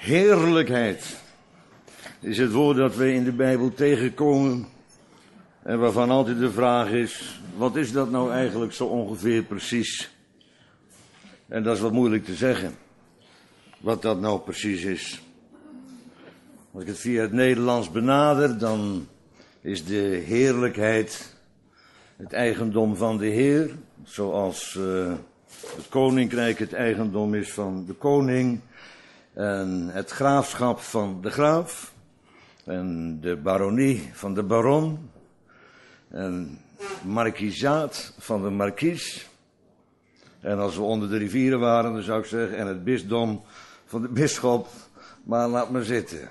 Heerlijkheid is het woord dat we in de Bijbel tegenkomen en waarvan altijd de vraag is, wat is dat nou eigenlijk zo ongeveer precies? En dat is wat moeilijk te zeggen, wat dat nou precies is. Als ik het via het Nederlands benader, dan is de heerlijkheid het eigendom van de Heer, zoals het koninkrijk het eigendom is van de koning en het graafschap van de graaf en de baronie van de baron en markiezaat van de markies. En als we onder de rivieren waren, dan zou ik zeggen, en het bisdom van de bisschop, maar laat maar zitten.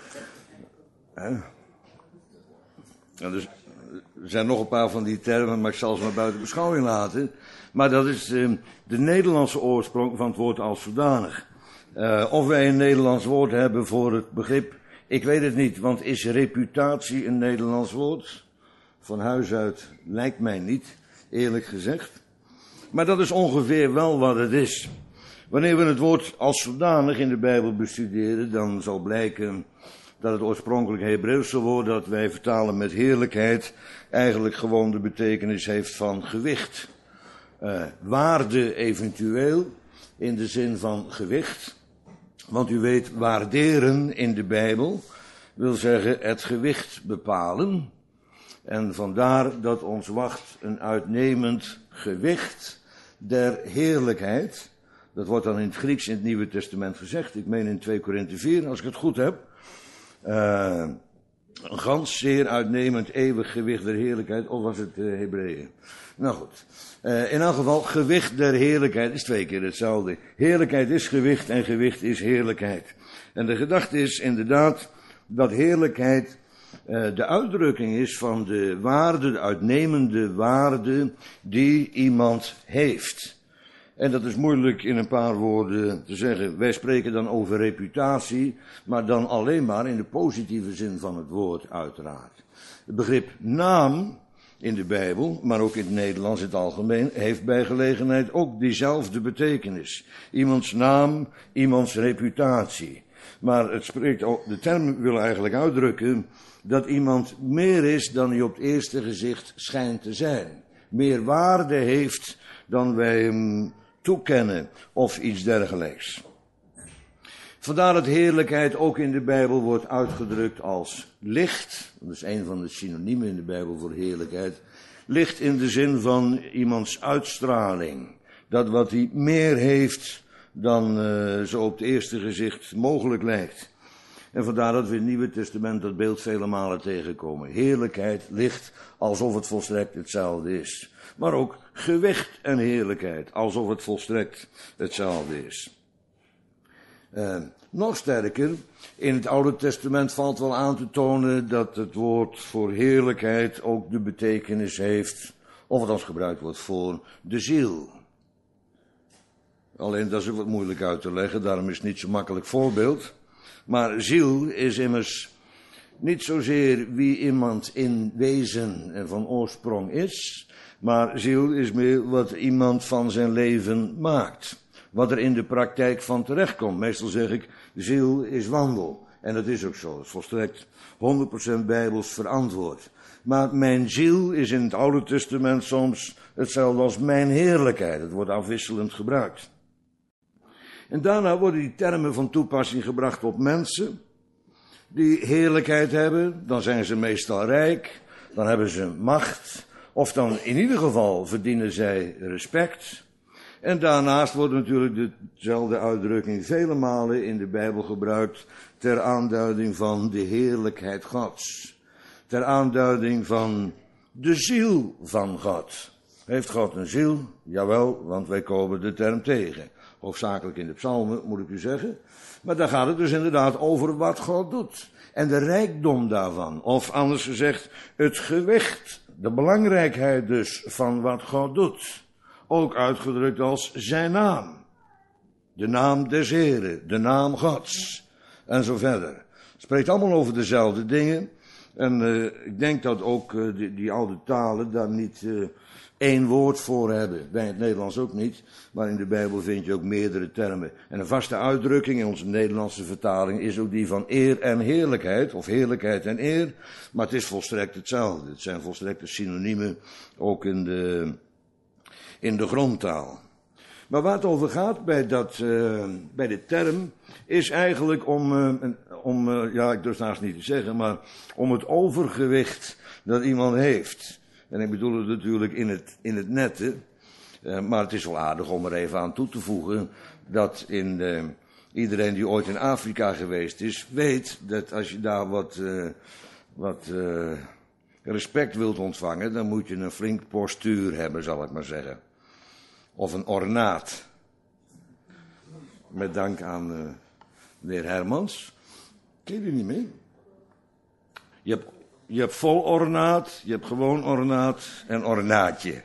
Dus, er zijn nog een paar van die termen, maar ik zal ze maar buiten beschouwing laten. Maar dat is de Nederlandse oorsprong van het woord als zodanig. Of wij een Nederlands woord hebben voor het begrip, ik weet het niet, want is reputatie een Nederlands woord? Van huis uit lijkt mij niet, eerlijk gezegd. Maar dat is ongeveer wel wat het is. Wanneer we het woord als zodanig in de Bijbel bestuderen, dan zal blijken dat het oorspronkelijk Hebreeuwse woord dat wij vertalen met heerlijkheid eigenlijk gewoon de betekenis heeft van gewicht. Waarde eventueel, in de zin van gewicht. Want u weet, waarderen in de Bijbel wil zeggen het gewicht bepalen. En vandaar dat ons wacht een uitnemend gewicht der heerlijkheid. Dat wordt dan in het Grieks in het Nieuwe Testament gezegd. Ik meen in 2 Korinthe 4, als ik het goed heb. Een gans zeer uitnemend eeuwig gewicht der heerlijkheid. Of was het Hebreeën? Nou goed. In elk geval, gewicht der heerlijkheid is 2 keer hetzelfde. Heerlijkheid is gewicht en gewicht is heerlijkheid. En de gedachte is inderdaad dat heerlijkheid de uitdrukking is van de waarde, de uitnemende waarde die iemand heeft. En dat is moeilijk in een paar woorden te zeggen. Wij spreken dan over reputatie, maar dan alleen maar in de positieve zin van het woord uiteraard. Het begrip naam in de Bijbel, maar ook in het Nederlands in het algemeen, heeft bij gelegenheid ook diezelfde betekenis. Iemands naam, iemands reputatie. Maar het spreekt ook, de term wil eigenlijk uitdrukken dat iemand meer is dan hij op het eerste gezicht schijnt te zijn. Meer waarde heeft dan wij hem toekennen of iets dergelijks. Vandaar dat heerlijkheid ook in de Bijbel wordt uitgedrukt als licht. Dat is een van de synoniemen in de Bijbel voor heerlijkheid. Licht in de zin van iemands uitstraling. Dat wat hij meer heeft dan zo op het eerste gezicht mogelijk lijkt. En vandaar dat we in het Nieuwe Testament dat beeld vele malen tegenkomen. Heerlijkheid, licht, alsof het volstrekt hetzelfde is. Maar ook gewicht en heerlijkheid, alsof het volstrekt hetzelfde is. Nog sterker, in het Oude Testament valt wel aan te tonen dat het woord voor heerlijkheid ook de betekenis heeft, of het als gebruikt wordt voor de ziel. Alleen dat is ook wat moeilijk uit te leggen, daarom is het niet zo'n makkelijk voorbeeld. Maar ziel is immers niet zozeer wie iemand in wezen en van oorsprong is, maar ziel is meer wat iemand van zijn leven maakt. Wat er in de praktijk van terechtkomt. Meestal zeg ik, ziel is wandel. En dat is ook zo. Dat is volstrekt 100% bijbels verantwoord. Maar mijn ziel is in het Oude Testament soms hetzelfde als mijn heerlijkheid. Het wordt afwisselend gebruikt. En daarna worden die termen van toepassing gebracht op mensen die heerlijkheid hebben. Dan zijn ze meestal rijk, dan hebben ze macht, of dan in ieder geval verdienen zij respect. En daarnaast wordt natuurlijk dezelfde uitdrukking vele malen in de Bijbel gebruikt ter aanduiding van de heerlijkheid Gods. Ter aanduiding van de ziel van God. Heeft God een ziel? Jawel, want wij komen de term tegen. Hoofdzakelijk in de psalmen, moet ik u zeggen. Maar daar gaat het dus inderdaad over wat God doet. En de rijkdom daarvan. Of anders gezegd, het gewicht, de belangrijkheid dus van wat God doet. Ook uitgedrukt als zijn naam. De naam des Heren, de naam Gods. En zo verder. Het spreekt allemaal over dezelfde dingen. En ik denk dat ook die oude talen daar niet één woord voor hebben. Wij in het Nederlands ook niet, maar in de Bijbel vind je ook meerdere termen. En een vaste uitdrukking in onze Nederlandse vertaling is ook die van eer en heerlijkheid, of heerlijkheid en eer. Maar het is volstrekt hetzelfde. Het zijn volstrekte synoniemen, ook in de grondtaal. Maar waar het over gaat bij de term, is eigenlijk ja, ik durf het haast niet te zeggen, maar om het overgewicht dat iemand heeft. En ik bedoel het natuurlijk in het nette, maar het is wel aardig om er even aan toe te voegen dat iedereen die ooit in Afrika geweest is, weet dat als je daar wat respect wilt ontvangen, dan moet je een flink postuur hebben, zal ik maar zeggen. Of een ornaat. Met dank aan de heer Hermans. Ken je die niet meer? Je hebt vol ornaat, je hebt gewoon ornaat en ornaatje.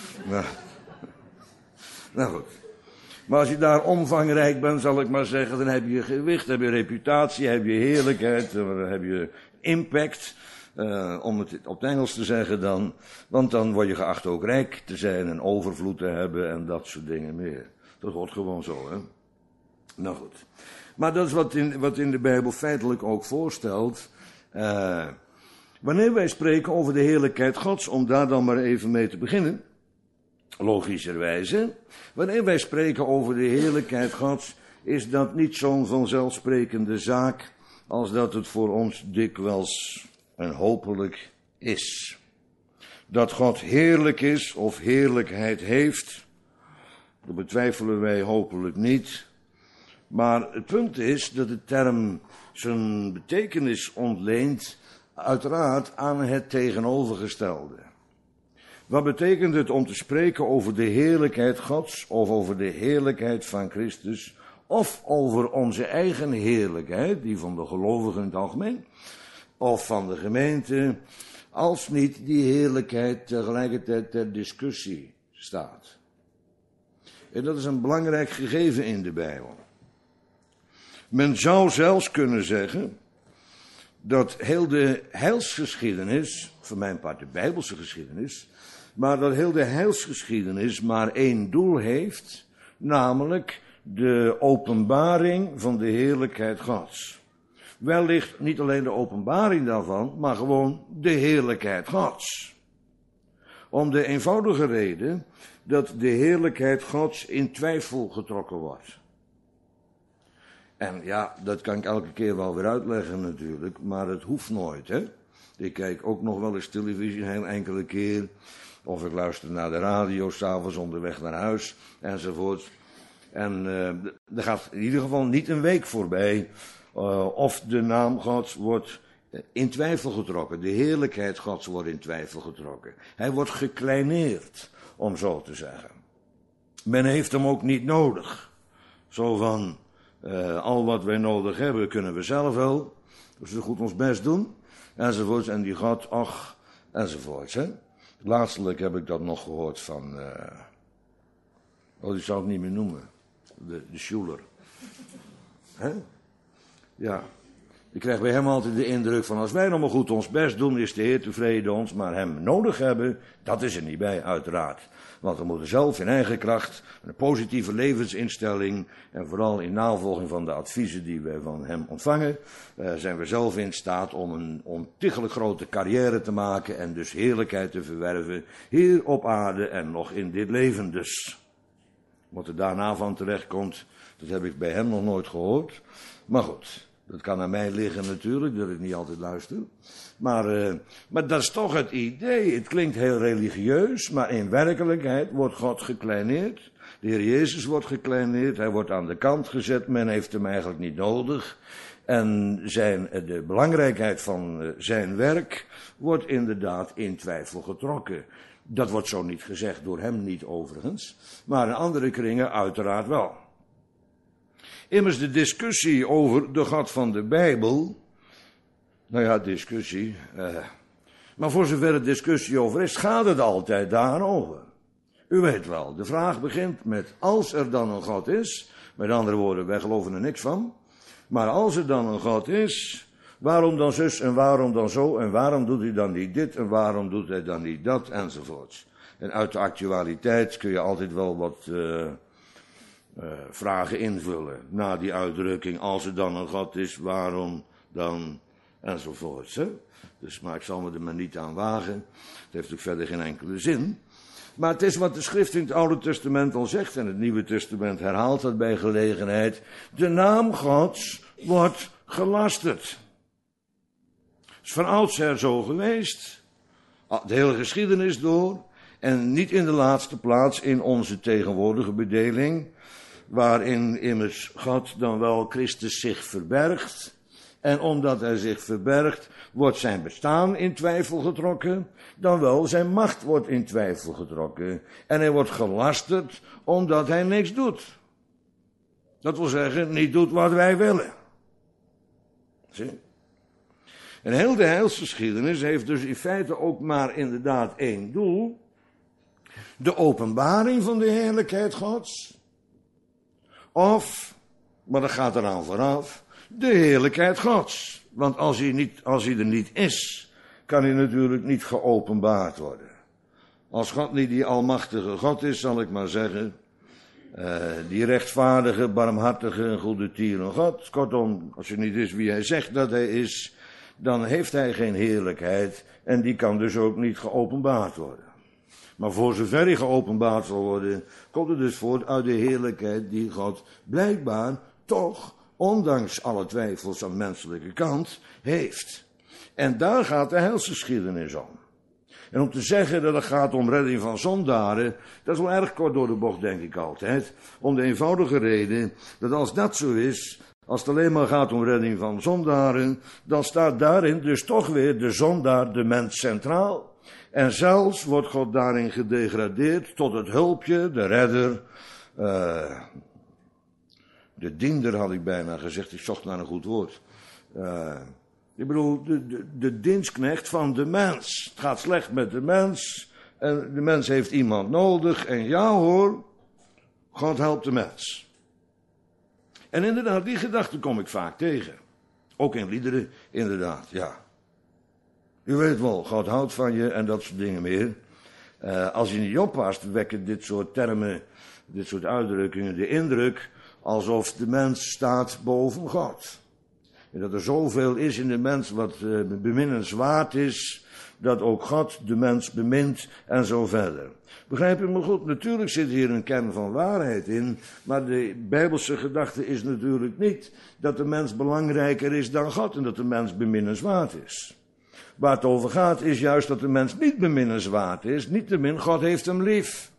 Nou goed. Maar als je daar omvangrijk bent, zal ik maar zeggen, dan heb je gewicht, heb je reputatie, heb je heerlijkheid, dan heb je impact. Om het op het Engels te zeggen dan. Want dan word je geacht ook rijk te zijn en overvloed te hebben en dat soort dingen meer. Dat wordt gewoon zo, hè. Nou goed. Maar dat is wat in de Bijbel feitelijk ook voorstelt. Wanneer wij spreken over de heerlijkheid Gods, om daar dan maar even mee te beginnen. Logischerwijze. Wanneer wij spreken over de heerlijkheid Gods, is dat niet zo'n vanzelfsprekende zaak als dat het voor ons dikwijls en hopelijk is. Dat God heerlijk is of heerlijkheid heeft, dat betwijfelen wij hopelijk niet. Maar het punt is dat de term zijn betekenis ontleent uiteraard aan het tegenovergestelde. Wat betekent het om te spreken over de heerlijkheid Gods of over de heerlijkheid van Christus of over onze eigen heerlijkheid, die van de gelovigen in het algemeen, of van de gemeente, als niet die heerlijkheid tegelijkertijd ter discussie staat. En dat is een belangrijk gegeven in de Bijbel. Men zou zelfs kunnen zeggen dat heel de heilsgeschiedenis, voor mijn part de Bijbelse geschiedenis, maar dat heel de heilsgeschiedenis maar één doel heeft, namelijk de openbaring van de heerlijkheid Gods. Wellicht niet alleen de openbaring daarvan, maar gewoon de heerlijkheid Gods. Om de eenvoudige reden dat de heerlijkheid Gods in twijfel getrokken wordt. En ja, dat kan ik elke keer wel weer uitleggen natuurlijk, maar het hoeft nooit, hè. Ik kijk ook nog wel eens televisie, heel enkele keer. Of ik luister naar de radio, 's avonds onderweg naar huis, enzovoort. En er gaat in ieder geval niet een week voorbij of de naam Gods wordt in twijfel getrokken. De heerlijkheid Gods wordt in twijfel getrokken. Hij wordt gekleineerd, om zo te zeggen. Men heeft hem ook niet nodig. Zo van, al wat wij nodig hebben, kunnen we zelf wel. Dus we goed ons best doen, enzovoorts. En die God, ach, enzovoorts. Hè? Laatstelijk heb ik dat nog gehoord van, die zou ik niet meer noemen. De Schuler. Hè? Ja. Ik krijg bij hem altijd de indruk van, als wij nog maar goed ons best doen, is de Heer tevreden ons, maar hem nodig hebben, dat is er niet bij, uiteraard. Want we moeten zelf in eigen kracht, een positieve levensinstelling, en vooral in navolging van de adviezen die wij van hem ontvangen, zijn we zelf in staat om een ontiegelijk grote carrière te maken en dus heerlijkheid te verwerven, hier op aarde en nog in dit leven dus. Wat er daarna van terecht komt, dat heb ik bij hem nog nooit gehoord. Maar goed, dat kan aan mij liggen natuurlijk, dat ik niet altijd luister. Maar dat is toch het idee. Het klinkt heel religieus, maar in werkelijkheid wordt God gekleineerd. De Heer Jezus wordt gekleineerd, hij wordt aan de kant gezet, men heeft hem eigenlijk niet nodig. En de belangrijkheid van zijn werk wordt inderdaad in twijfel getrokken. Dat wordt zo niet gezegd, door hem niet overigens, maar in andere kringen uiteraard wel. Immers de discussie over de God van de Bijbel, nou ja, discussie, maar voor zover er discussie over is, gaat het altijd daarover. U weet wel, de vraag begint met, als er dan een God is, met andere woorden, wij geloven er niks van, maar als er dan een God is, waarom dan zus en waarom dan zo en waarom doet hij dan niet dit en waarom doet hij dan niet dat enzovoorts. En uit de actualiteit kun je altijd wel wat vragen invullen. Na die uitdrukking, als er dan een God is, waarom dan, enzovoorts. Hè? Dus, maar ik zal me er maar niet aan wagen. Het heeft ook verder geen enkele zin. Maar het is wat de schrift in het Oude Testament al zegt, en het Nieuwe Testament herhaalt dat bij gelegenheid. De naam Gods wordt gelasterd. Het is van oudsher zo geweest. De hele geschiedenis door. En niet in de laatste plaats in onze tegenwoordige bedeling, waarin immers God dan wel Christus zich verbergt. En omdat hij zich verbergt, wordt zijn bestaan in twijfel getrokken, dan wel zijn macht wordt in twijfel getrokken. En hij wordt gelasterd omdat hij niks doet. Dat wil zeggen, niet doet wat wij willen. Zie? En heel de heilsgeschiedenis heeft dus in feite ook maar inderdaad één doel. De openbaring van de heerlijkheid Gods. Of, maar dat gaat eraan vooraf, de heerlijkheid Gods. Want als hij er niet is, kan hij natuurlijk niet geopenbaard worden. Als God niet die almachtige God is, zal ik maar zeggen, die rechtvaardige, barmhartige en goedertieren God. Kortom, als hij niet is wie hij zegt dat hij is, dan heeft hij geen heerlijkheid en die kan dus ook niet geopenbaard worden. Maar voor zover hij geopenbaard zal worden, komt het dus voort uit de heerlijkheid die God blijkbaar toch, ondanks alle twijfels aan de menselijke kant, heeft. En daar gaat de heilsgeschiedenis om. En om te zeggen dat het gaat om redding van zondaren, dat is wel erg kort door de bocht, denk ik altijd. Om de eenvoudige reden dat als dat zo is, als het alleen maar gaat om redding van zondaren, dan staat daarin dus toch weer de zondaar, de mens, centraal. En zelfs wordt God daarin gedegradeerd tot het hulpje, de redder, de diender had ik bijna gezegd, ik zocht naar een goed woord. Ik bedoel, de dienstknecht van de mens. Het gaat slecht met de mens en de mens heeft iemand nodig en ja hoor, God helpt de mens. En inderdaad, die gedachte kom ik vaak tegen. Ook in liederen, inderdaad, ja. U weet wel, God houdt van je en dat soort dingen meer. Als je niet oppast, wekken dit soort termen, dit soort uitdrukkingen de indruk alsof de mens staat boven God. En dat er zoveel is in de mens wat beminnenswaard is, dat ook God de mens bemint en zo verder. Begrijp u me goed? Natuurlijk zit hier een kern van waarheid in, maar de Bijbelse gedachte is natuurlijk niet dat de mens belangrijker is dan God en dat de mens beminnenswaard is. Waar het over gaat is juist dat de mens niet beminnenswaard is, niettemin God heeft hem lief.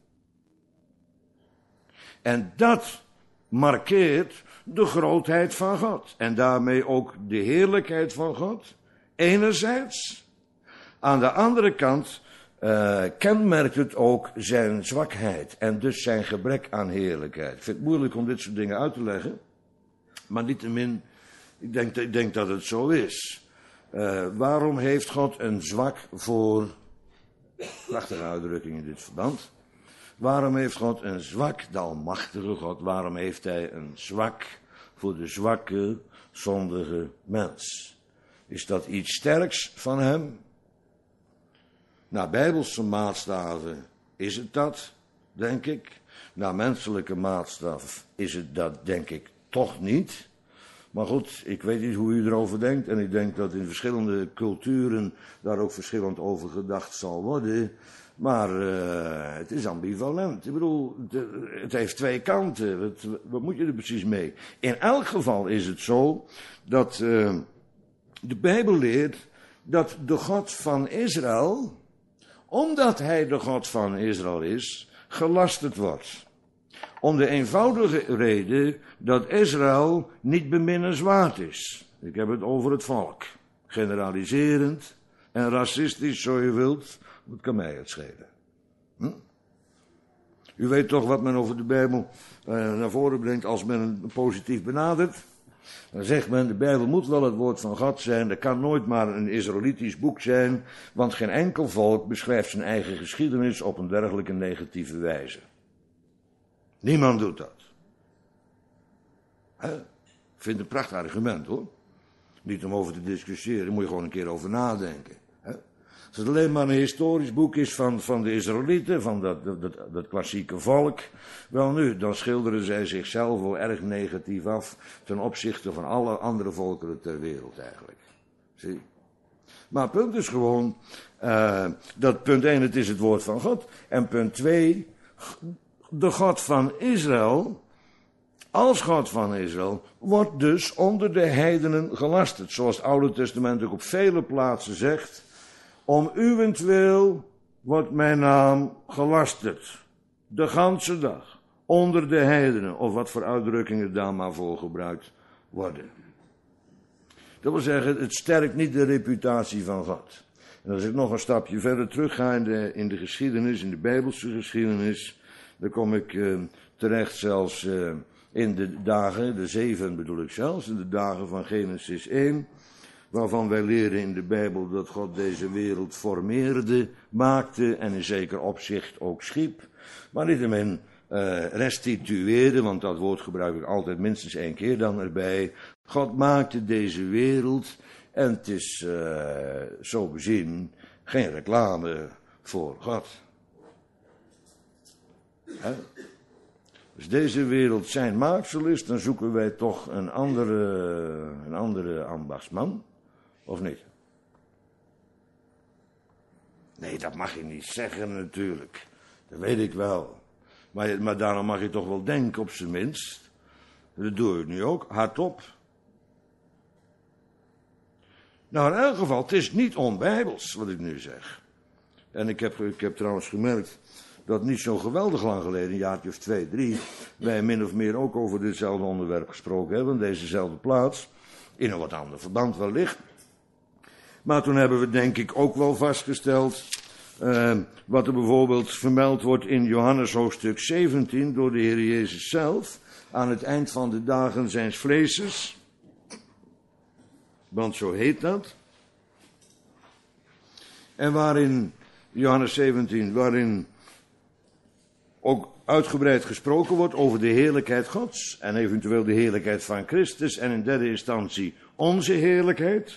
En dat markeert de grootheid van God en daarmee ook de heerlijkheid van God, enerzijds. Aan de andere kant kenmerkt het ook zijn zwakheid en dus zijn gebrek aan heerlijkheid. Ik vind het moeilijk om dit soort dingen uit te leggen, maar niettemin, ik denk dat het zo is. Waarom heeft God een zwak voor, prachtige uitdrukking in dit verband, waarom heeft God een zwak, de almachtige God, waarom heeft hij een zwak voor de zwakke, zondige mens? Is dat iets sterks van hem? Naar bijbelse maatstaven is het dat, denk ik. Naar menselijke maatstaf is het dat, denk ik, toch niet. Maar goed, ik weet niet hoe u erover denkt. En ik denk dat in verschillende culturen daar ook verschillend over gedacht zal worden. Maar het is ambivalent. Ik bedoel, het heeft twee kanten. Wat moet je er precies mee? In elk geval is het zo dat de Bijbel leert dat de God van Israël, omdat hij de God van Israël is, gelasterd wordt. Om de eenvoudige reden dat Israël niet beminnenswaard is. Ik heb het over het volk. Generaliserend en racistisch, zo je wilt. Wat kan mij het schelen? U weet toch wat men over de Bijbel naar voren brengt als men hem positief benadert? Dan zegt men, de Bijbel moet wel het woord van God zijn. Er kan nooit maar een Israëlitisch boek zijn. Want geen enkel volk beschrijft zijn eigen geschiedenis op een dergelijke negatieve wijze. Niemand doet dat. Ik vind het een prachtig argument hoor. Niet om over te discussiëren, daar moet je gewoon een keer over nadenken. Als het alleen maar een historisch boek is van de Israëlieten, van dat klassieke volk, wel nu, dan schilderen zij zichzelf wel erg negatief af ten opzichte van alle andere volkeren ter wereld eigenlijk. Zie? Maar het punt is gewoon, dat punt 1, het is het woord van God. En punt 2, de God van Israël, als God van Israël, wordt dus onder de heidenen gelasterd. Zoals het Oude Testament ook op vele plaatsen zegt. Om uwentwil wordt mijn naam gelasterd. De ganse dag. Onder de heidenen. Of wat voor uitdrukkingen daar maar voor gebruikt worden. Dat wil zeggen, het sterkt niet de reputatie van God. En als ik nog een stapje verder terug ga in de geschiedenis, in de Bijbelse geschiedenis, dan kom ik terecht zelfs in de dagen, de 7 bedoel ik zelfs, in de dagen van Genesis 1, waarvan wij leren in de Bijbel dat God deze wereld formeerde, maakte en in zeker opzicht ook schiep, maar niettemin restitueerde, want dat woord gebruik ik altijd minstens 1 keer dan erbij. God maakte deze wereld en het is zo bezien geen reclame voor God. Hè? Als deze wereld zijn maaksel is, dan zoeken wij toch een andere ambachtsman, of niet? Nee, dat mag je niet zeggen natuurlijk. Dat weet ik wel. Maar daarom mag je toch wel denken op zijn minst. Dat doe ik nu ook, hardop. Nou, in elk geval, het is niet onbijbels wat ik nu zeg. En ik heb trouwens gemerkt dat niet zo geweldig lang geleden, een jaartje of 2, 3, wij min of meer ook over ditzelfde onderwerp gesproken hebben, dezezelfde plaats, in een wat ander verband wellicht. Maar toen hebben we denk ik ook wel vastgesteld, wat er bijvoorbeeld vermeld wordt in Johannes hoofdstuk 17 door de Heer Jezus zelf, aan het eind van de dagen zijns vleeses, want zo heet dat. En waarin, Johannes 17, waarin ook uitgebreid gesproken wordt over de heerlijkheid Gods en eventueel de heerlijkheid van Christus en in derde instantie onze heerlijkheid.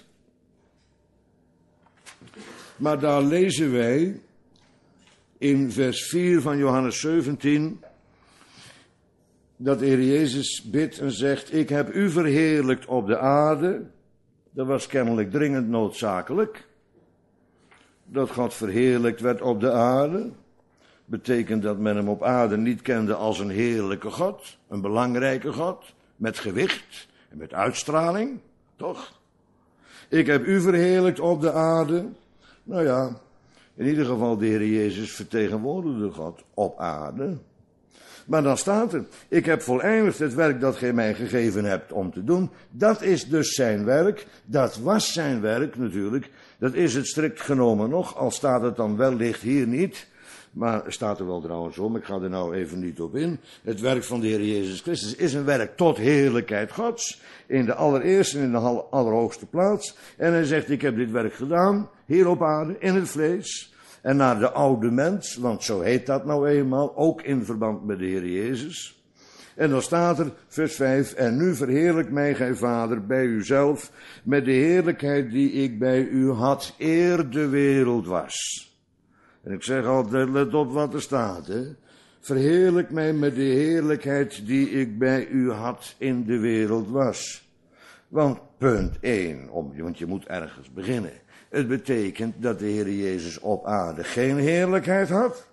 Maar daar lezen wij in vers 4 van Johannes 17 dat de Heer Jezus bidt en zegt: ik heb u verheerlijkt op de aarde. Dat was kennelijk dringend noodzakelijk. Dat God verheerlijkt werd op de aarde. Betekent dat men hem op aarde niet kende als een heerlijke God. Een belangrijke God. Met gewicht en met uitstraling. Toch? Ik heb u verheerlijkt op de aarde. Nou ja, in ieder geval de Heer Jezus vertegenwoordigde God op aarde. Maar dan staat er: ik heb voleindigd het werk dat gij mij gegeven hebt om te doen. Dat is dus zijn werk. Dat was zijn werk natuurlijk. Dat is het strikt genomen nog, al staat het dan wellicht hier niet. Maar staat er wel trouwens om, ik ga er nou even niet op in. Het werk van de Heer Jezus Christus is een werk tot heerlijkheid Gods. In de allereerste en in de allerhoogste plaats. En hij zegt: ik heb dit werk gedaan, hier op aarde, in het vlees. En naar de oude mens, want zo heet dat nou eenmaal, ook in verband met de Heer Jezus. En dan staat er, vers 5, en nu verheerlijk mij, gij Vader, bij uzelf, met de heerlijkheid die ik bij u had, eer de wereld was. En ik zeg altijd, let op wat er staat, hè. Verheerlijk mij met de heerlijkheid die ik bij u had in de wereld was. Want punt 1, want je moet ergens beginnen. Het betekent dat de Heer Jezus op aarde geen heerlijkheid had.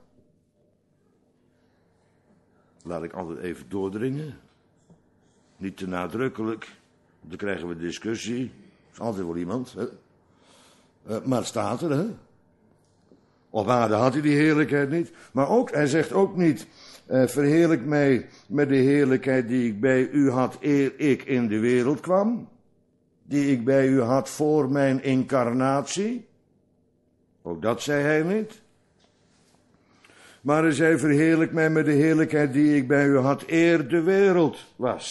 Laat ik altijd even doordringen. Niet te nadrukkelijk. Dan krijgen we discussie. Er is altijd wel iemand. Hè? Maar het staat er, hè. Op aarde had hij die heerlijkheid niet. Maar ook, hij zegt ook niet: verheerlijk mij met de heerlijkheid die ik bij u had eer ik in de wereld kwam. Die ik bij u had voor mijn incarnatie. Ook dat zei hij niet. Maar hij zei: verheerlijk mij met de heerlijkheid die ik bij u had eer de wereld was.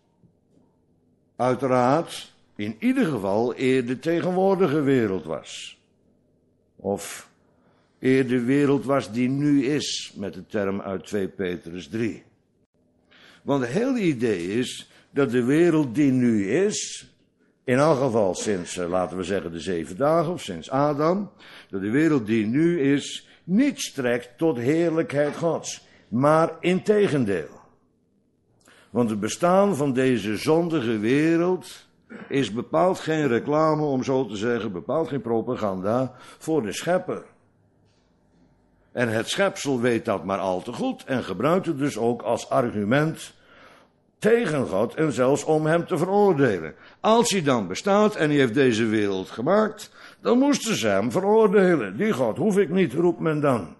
Uiteraard, in ieder geval eer de tegenwoordige wereld was. Of eer de wereld was die nu is, met de term uit 2 Petrus 3. Want het hele idee is dat de wereld die nu is, in elk geval sinds, laten we zeggen, de 7 dagen, of sinds Adam, dat de wereld die nu is, niet strekt tot heerlijkheid Gods, maar integendeel. Want het bestaan van deze zondige wereld is bepaald geen reclame, om zo te zeggen, bepaald geen propaganda voor de schepper. En het schepsel weet dat maar al te goed en gebruikt het dus ook als argument tegen God en zelfs om hem te veroordelen. Als hij dan bestaat en hij heeft deze wereld gemaakt, dan moesten ze hem veroordelen. Die God hoef ik niet, roept men dan.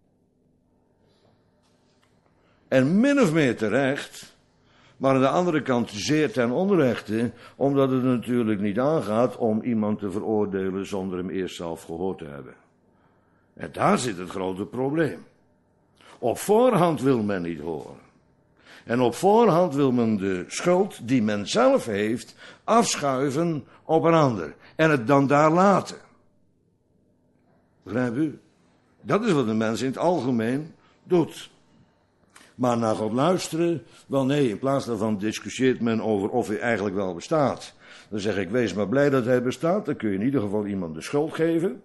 En min of meer terecht, maar aan de andere kant zeer ten onrechte, omdat het natuurlijk niet aangaat om iemand te veroordelen zonder hem eerst zelf gehoord te hebben. En daar zit het grote probleem. Op voorhand wil men niet horen. En op voorhand wil men de schuld die men zelf heeft afschuiven op een ander. En het dan daar laten. Begrijpt u? Dat is wat de mens in het algemeen doet. Maar naar God luisteren, wel nee, in plaats daarvan discussieert men over of hij eigenlijk wel bestaat. Dan zeg ik, wees maar blij dat hij bestaat, dan kun je in ieder geval iemand de schuld geven.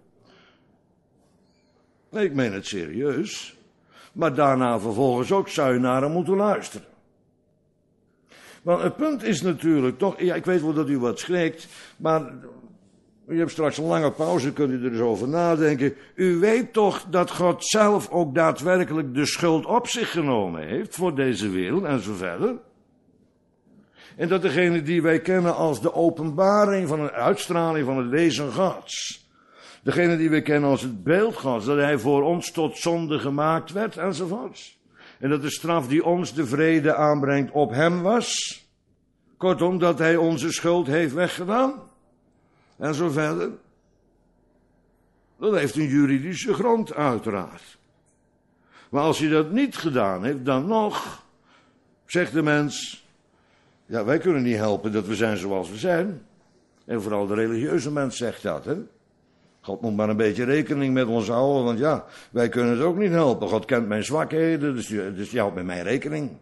Nee, ik meen het serieus. Maar daarna vervolgens ook zou je naar hem moeten luisteren. Want het punt is natuurlijk toch, ja, ik weet wel dat u wat schrikt, maar u hebt straks een lange pauze, kunt u er eens over nadenken. U weet toch dat God zelf ook daadwerkelijk de schuld op zich genomen heeft voor deze wereld en zo verder. En dat degene die wij kennen als de openbaring van een uitstraling van het wezen Gods, degene die wij kennen als het beeld Gods, dat hij voor ons tot zonde gemaakt werd enzovoorts. En dat de straf die ons de vrede aanbrengt op hem was. Kortom, dat hij onze schuld heeft weggedaan. En zo verder. Dat heeft een juridische grond uiteraard. Maar als hij dat niet gedaan heeft, dan nog, zegt de mens, ja, wij kunnen niet helpen dat we zijn zoals we zijn. En vooral de religieuze mens zegt dat, hè. God moet maar een beetje rekening met ons houden, want ja, wij kunnen het ook niet helpen. God kent mijn zwakheden, dus die houdt met mij rekening.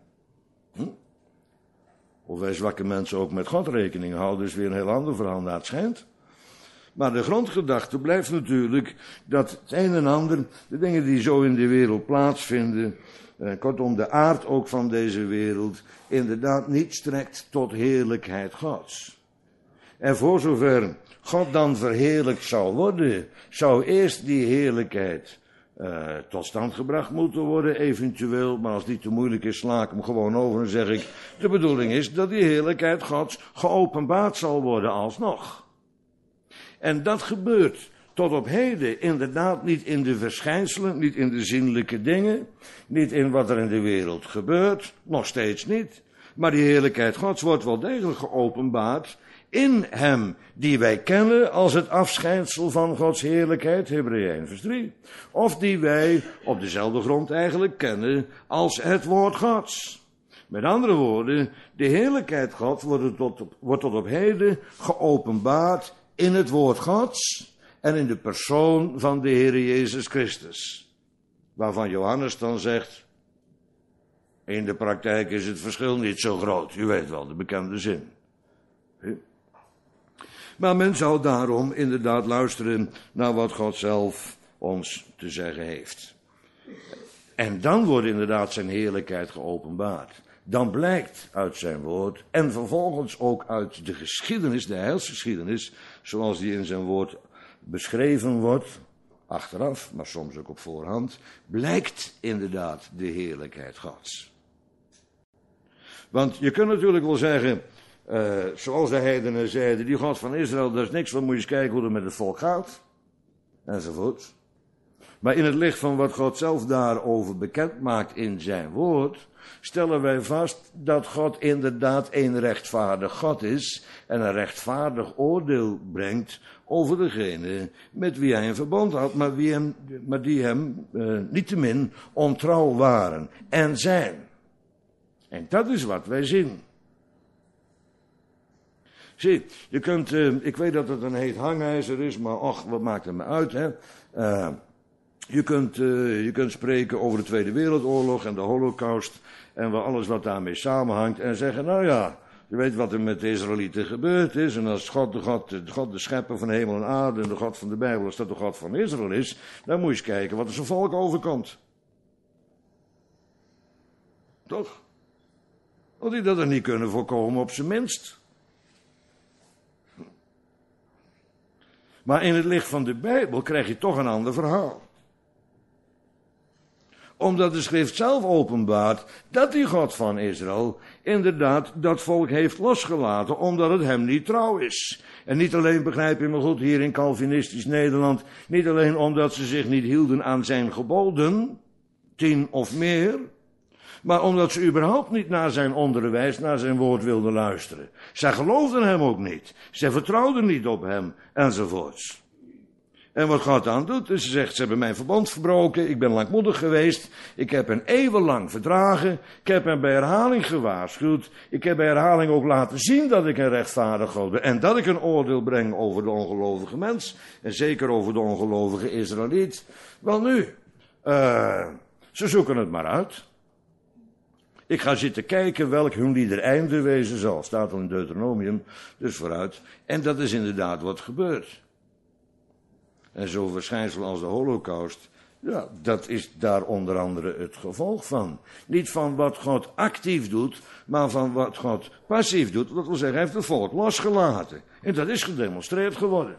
Of wij zwakke mensen ook met God rekening houden, is weer een heel ander verhaal naar het schijnt. Maar de grondgedachte blijft natuurlijk dat het een en ander, de dingen die zo in de wereld plaatsvinden, kortom de aard ook van deze wereld, inderdaad niet strekt tot heerlijkheid Gods. En voor zover God dan verheerlijkt zou worden, zou eerst die heerlijkheid tot stand gebracht moeten worden, eventueel, maar als die te moeilijk is, sla ik hem gewoon over en zeg ik, de bedoeling is dat die heerlijkheid Gods geopenbaard zal worden alsnog. En dat gebeurt tot op heden inderdaad niet in de verschijnselen, niet in de zinnelijke dingen, niet in wat er in de wereld gebeurt, nog steeds niet. Maar die heerlijkheid Gods wordt wel degelijk geopenbaard in hem die wij kennen als het afschijnsel van Gods heerlijkheid, Hebreeën 1 vers 3. Of die wij op dezelfde grond eigenlijk kennen als het woord Gods. Met andere woorden, de heerlijkheid Gods wordt tot op heden geopenbaard in het woord Gods en in de persoon van de Heer Jezus Christus. Waarvan Johannes dan zegt, in de praktijk is het verschil niet zo groot. U weet wel, de bekende zin. Maar men zou daarom inderdaad luisteren naar wat God zelf ons te zeggen heeft. En dan wordt inderdaad zijn heerlijkheid geopenbaard. Dan blijkt uit zijn woord en vervolgens ook uit de geschiedenis, de heilsgeschiedenis, zoals die in zijn woord beschreven wordt, achteraf, maar soms ook op voorhand, blijkt inderdaad de heerlijkheid Gods. Want je kunt natuurlijk wel zeggen, zoals de heidenen zeiden, die God van Israël, daar is niks van, moet je eens kijken hoe het met het volk gaat, enzovoort. Maar in het licht van wat God zelf daarover bekend maakt in zijn woord, stellen wij vast dat God inderdaad een rechtvaardig God is en een rechtvaardig oordeel brengt over degene met wie hij een verbond had, maar die hem niettemin ontrouw waren en zijn. En dat is wat wij zien. Zie, je kunt, ik weet dat het een heet hangijzer is, maar och, wat maakt het me uit, hè? Je kunt spreken over de Tweede Wereldoorlog en de Holocaust en alles wat daarmee samenhangt en zeggen, nou ja, Je weet wat er met de Israëlieten gebeurd is. En als God de schepper van hemel en aarde en de God van de Bijbel, als dat de God van Israël is, dan moet je eens kijken wat er zijn volk overkomt. Toch? Had hij dat er niet kunnen voorkomen, op zijn minst. Maar in het licht van de Bijbel krijg je toch een ander verhaal. Omdat de schrift zelf openbaart dat die God van Israël inderdaad dat volk heeft losgelaten, omdat het hem niet trouw is. En niet alleen, begrijp je me goed, hier in Calvinistisch Nederland, niet alleen omdat ze zich niet hielden aan zijn geboden, 10 of meer, maar omdat ze überhaupt niet naar zijn onderwijs, naar zijn woord wilden luisteren. Zij geloofden hem ook niet. Zij vertrouwden niet op hem, enzovoorts. En wat God dan doet, dus ze zegt, ze hebben mijn verbond verbroken, ik ben langmoedig geweest, ik heb hen eeuwenlang verdragen, ik heb hen bij herhaling gewaarschuwd, ik heb bij herhaling ook laten zien dat ik een rechtvaardig God ben en dat ik een oordeel breng over de ongelovige mens, en zeker over de ongelovige Israëliet. Wel nu, ze zoeken het maar uit. Ik ga zitten kijken welk hun lieder einde wezen zal, staat al in Deuteronomium, dus vooruit. En dat is inderdaad wat gebeurt. En zo'n verschijnsel als de Holocaust, ja, dat is daar onder andere het gevolg van. Niet van wat God actief doet, maar van wat God passief doet. Dat wil zeggen, hij heeft het volk losgelaten. En dat is gedemonstreerd geworden.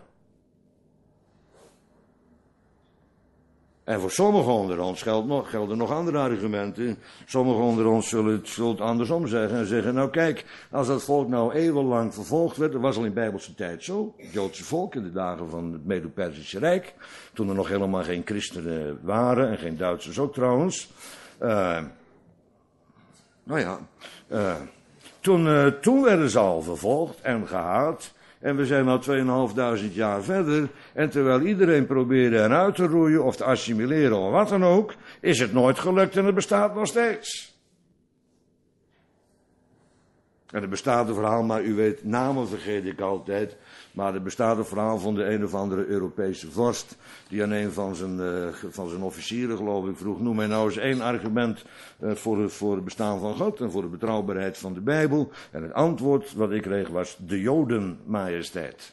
En voor sommigen onder ons gelden nog andere argumenten. Sommigen onder ons zullen het andersom zeggen en zeggen, nou kijk, als dat volk nou eeuwenlang vervolgd werd, dat was al in Bijbelse tijd zo, het Joodse volk in de dagen van het Medo-Persische Rijk, toen er nog helemaal geen christenen waren en geen Duitsers ook trouwens. Toen werden ze al vervolgd en gehaat. En we zijn al 2500 jaar verder. En terwijl iedereen probeerde eruit te roeien of te assimileren of wat dan ook, is het nooit gelukt en het bestaat nog steeds. En er bestaat een verhaal, maar u weet, namen vergeet ik altijd. Maar er bestaat een verhaal van de een of andere Europese vorst, die aan een van zijn officieren, geloof ik, vroeg, noem mij nou eens 1 argument voor het bestaan van God en voor de betrouwbaarheid van de Bijbel. En het antwoord wat ik kreeg was de Jodenmajesteit.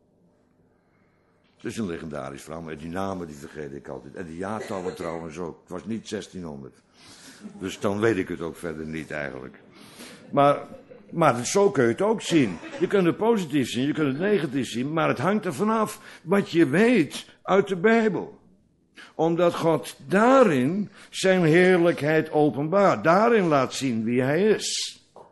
Het is een legendarisch verhaal, maar die namen die vergeet ik altijd. En die jaartallen trouwens ook. Het was niet 1600. Dus dan weet ik het ook verder niet eigenlijk. Maar zo kun je het ook zien. Je kunt het positief zien, je kunt het negatief zien, maar het hangt er vanaf wat je weet uit de Bijbel. Omdat God daarin zijn heerlijkheid openbaart, daarin laat zien wie hij is.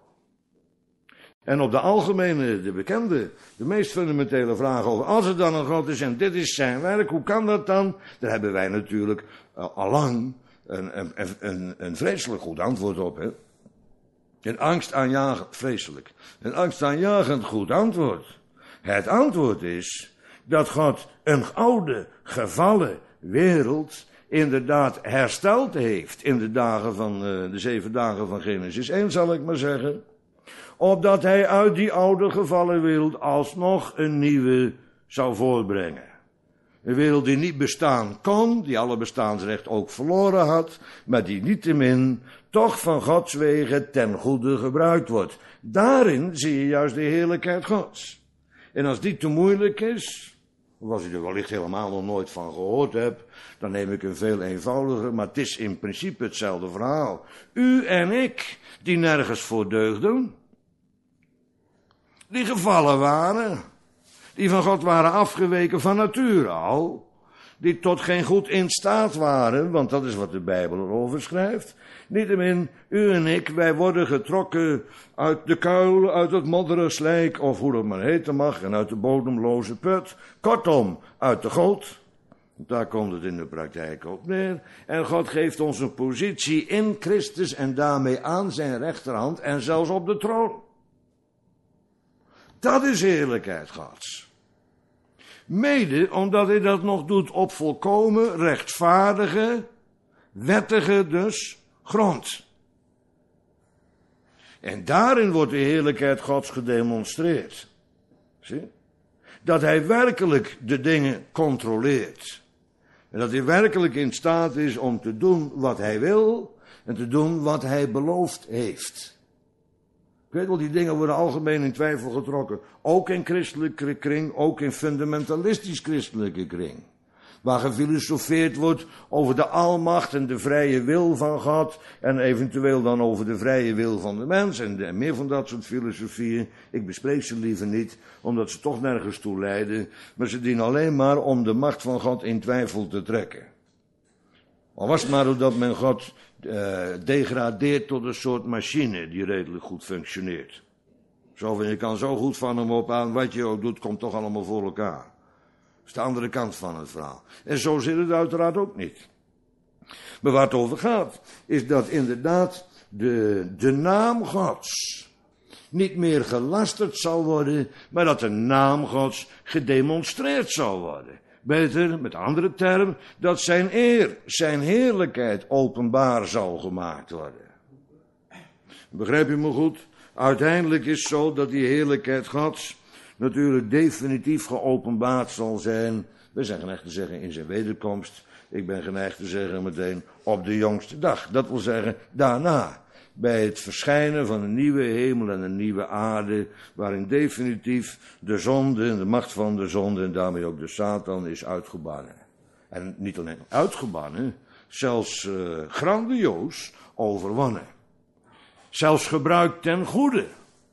En op de algemene, de bekende, de meest fundamentele vraag over, als er dan een God is en dit is zijn werk, hoe kan dat dan? Daar hebben wij natuurlijk allang een vreselijk goed antwoord op, hè. Een angstaanjagend, vreselijk. Een angstaanjagend goed antwoord. Het antwoord is dat God een oude, gevallen wereld inderdaad hersteld heeft in de dagen van de 7 dagen van Genesis 1, zal ik maar zeggen. Opdat hij uit die oude, gevallen wereld alsnog een nieuwe zou voortbrengen. Een wereld die niet bestaan kon, die alle bestaansrecht ook verloren had, maar die niettemin toch van Gods wegen ten goede gebruikt wordt. Daarin zie je juist de heerlijkheid Gods. En als die te moeilijk is, of als je er wellicht helemaal nog nooit van gehoord hebt, dan neem ik een veel eenvoudiger, maar het is in principe hetzelfde verhaal. U en ik, die nergens voor deugden, die gevallen waren, die van God waren afgeweken van nature al, die tot geen goed in staat waren, want dat is wat de Bijbel erover schrijft. Niettemin, u en ik, wij worden getrokken uit de kuil, uit het modderige slijk, of hoe dat maar heten mag, en uit de bodemloze put. Kortom, uit de goot. Daar komt het in de praktijk op neer. En God geeft ons een positie in Christus en daarmee aan zijn rechterhand en zelfs op de troon. Dat is heerlijkheid Gods. Mede omdat hij dat nog doet op volkomen rechtvaardige, wettige dus, grond. En daarin wordt de heerlijkheid Gods gedemonstreerd. Zie? Dat hij werkelijk de dingen controleert. En dat hij werkelijk in staat is om te doen wat hij wil en te doen wat hij beloofd heeft. weet wel, die dingen worden algemeen in twijfel getrokken. Ook in christelijke kring, ook in fundamentalistisch christelijke kring. Waar gefilosofeerd wordt over de almacht en de vrije wil van God. En eventueel dan over de vrije wil van de mens. En meer van dat soort filosofieën. Ik bespreek ze liever niet, omdat ze toch nergens toe leiden. Maar ze dienen alleen maar om de macht van God in twijfel te trekken. Al was het maar dat men God degradeert tot een soort machine die redelijk goed functioneert. Zo van, je kan zo goed van hem op aan, wat je ook doet, komt toch allemaal voor elkaar. Dat is de andere kant van het verhaal. En zo zit het uiteraard ook niet. Maar waar het over gaat, is dat inderdaad de naam Gods niet meer gelasterd zal worden, maar dat de naam Gods gedemonstreerd zal worden. Beter, met andere term, dat zijn eer, zijn heerlijkheid openbaar zal gemaakt worden. Begrijp je me goed? Uiteindelijk is het zo dat die heerlijkheid Gods natuurlijk definitief geopenbaard zal zijn. We zijn geneigd te zeggen in zijn wederkomst. Ik ben geneigd te zeggen meteen op de jongste dag. Dat wil zeggen daarna. Bij het verschijnen van een nieuwe hemel en een nieuwe aarde, waarin definitief de zonde en de macht van de zonde en daarmee ook de Satan is uitgebannen. En niet alleen uitgebannen, zelfs grandioos overwonnen. Zelfs gebruikt ten goede.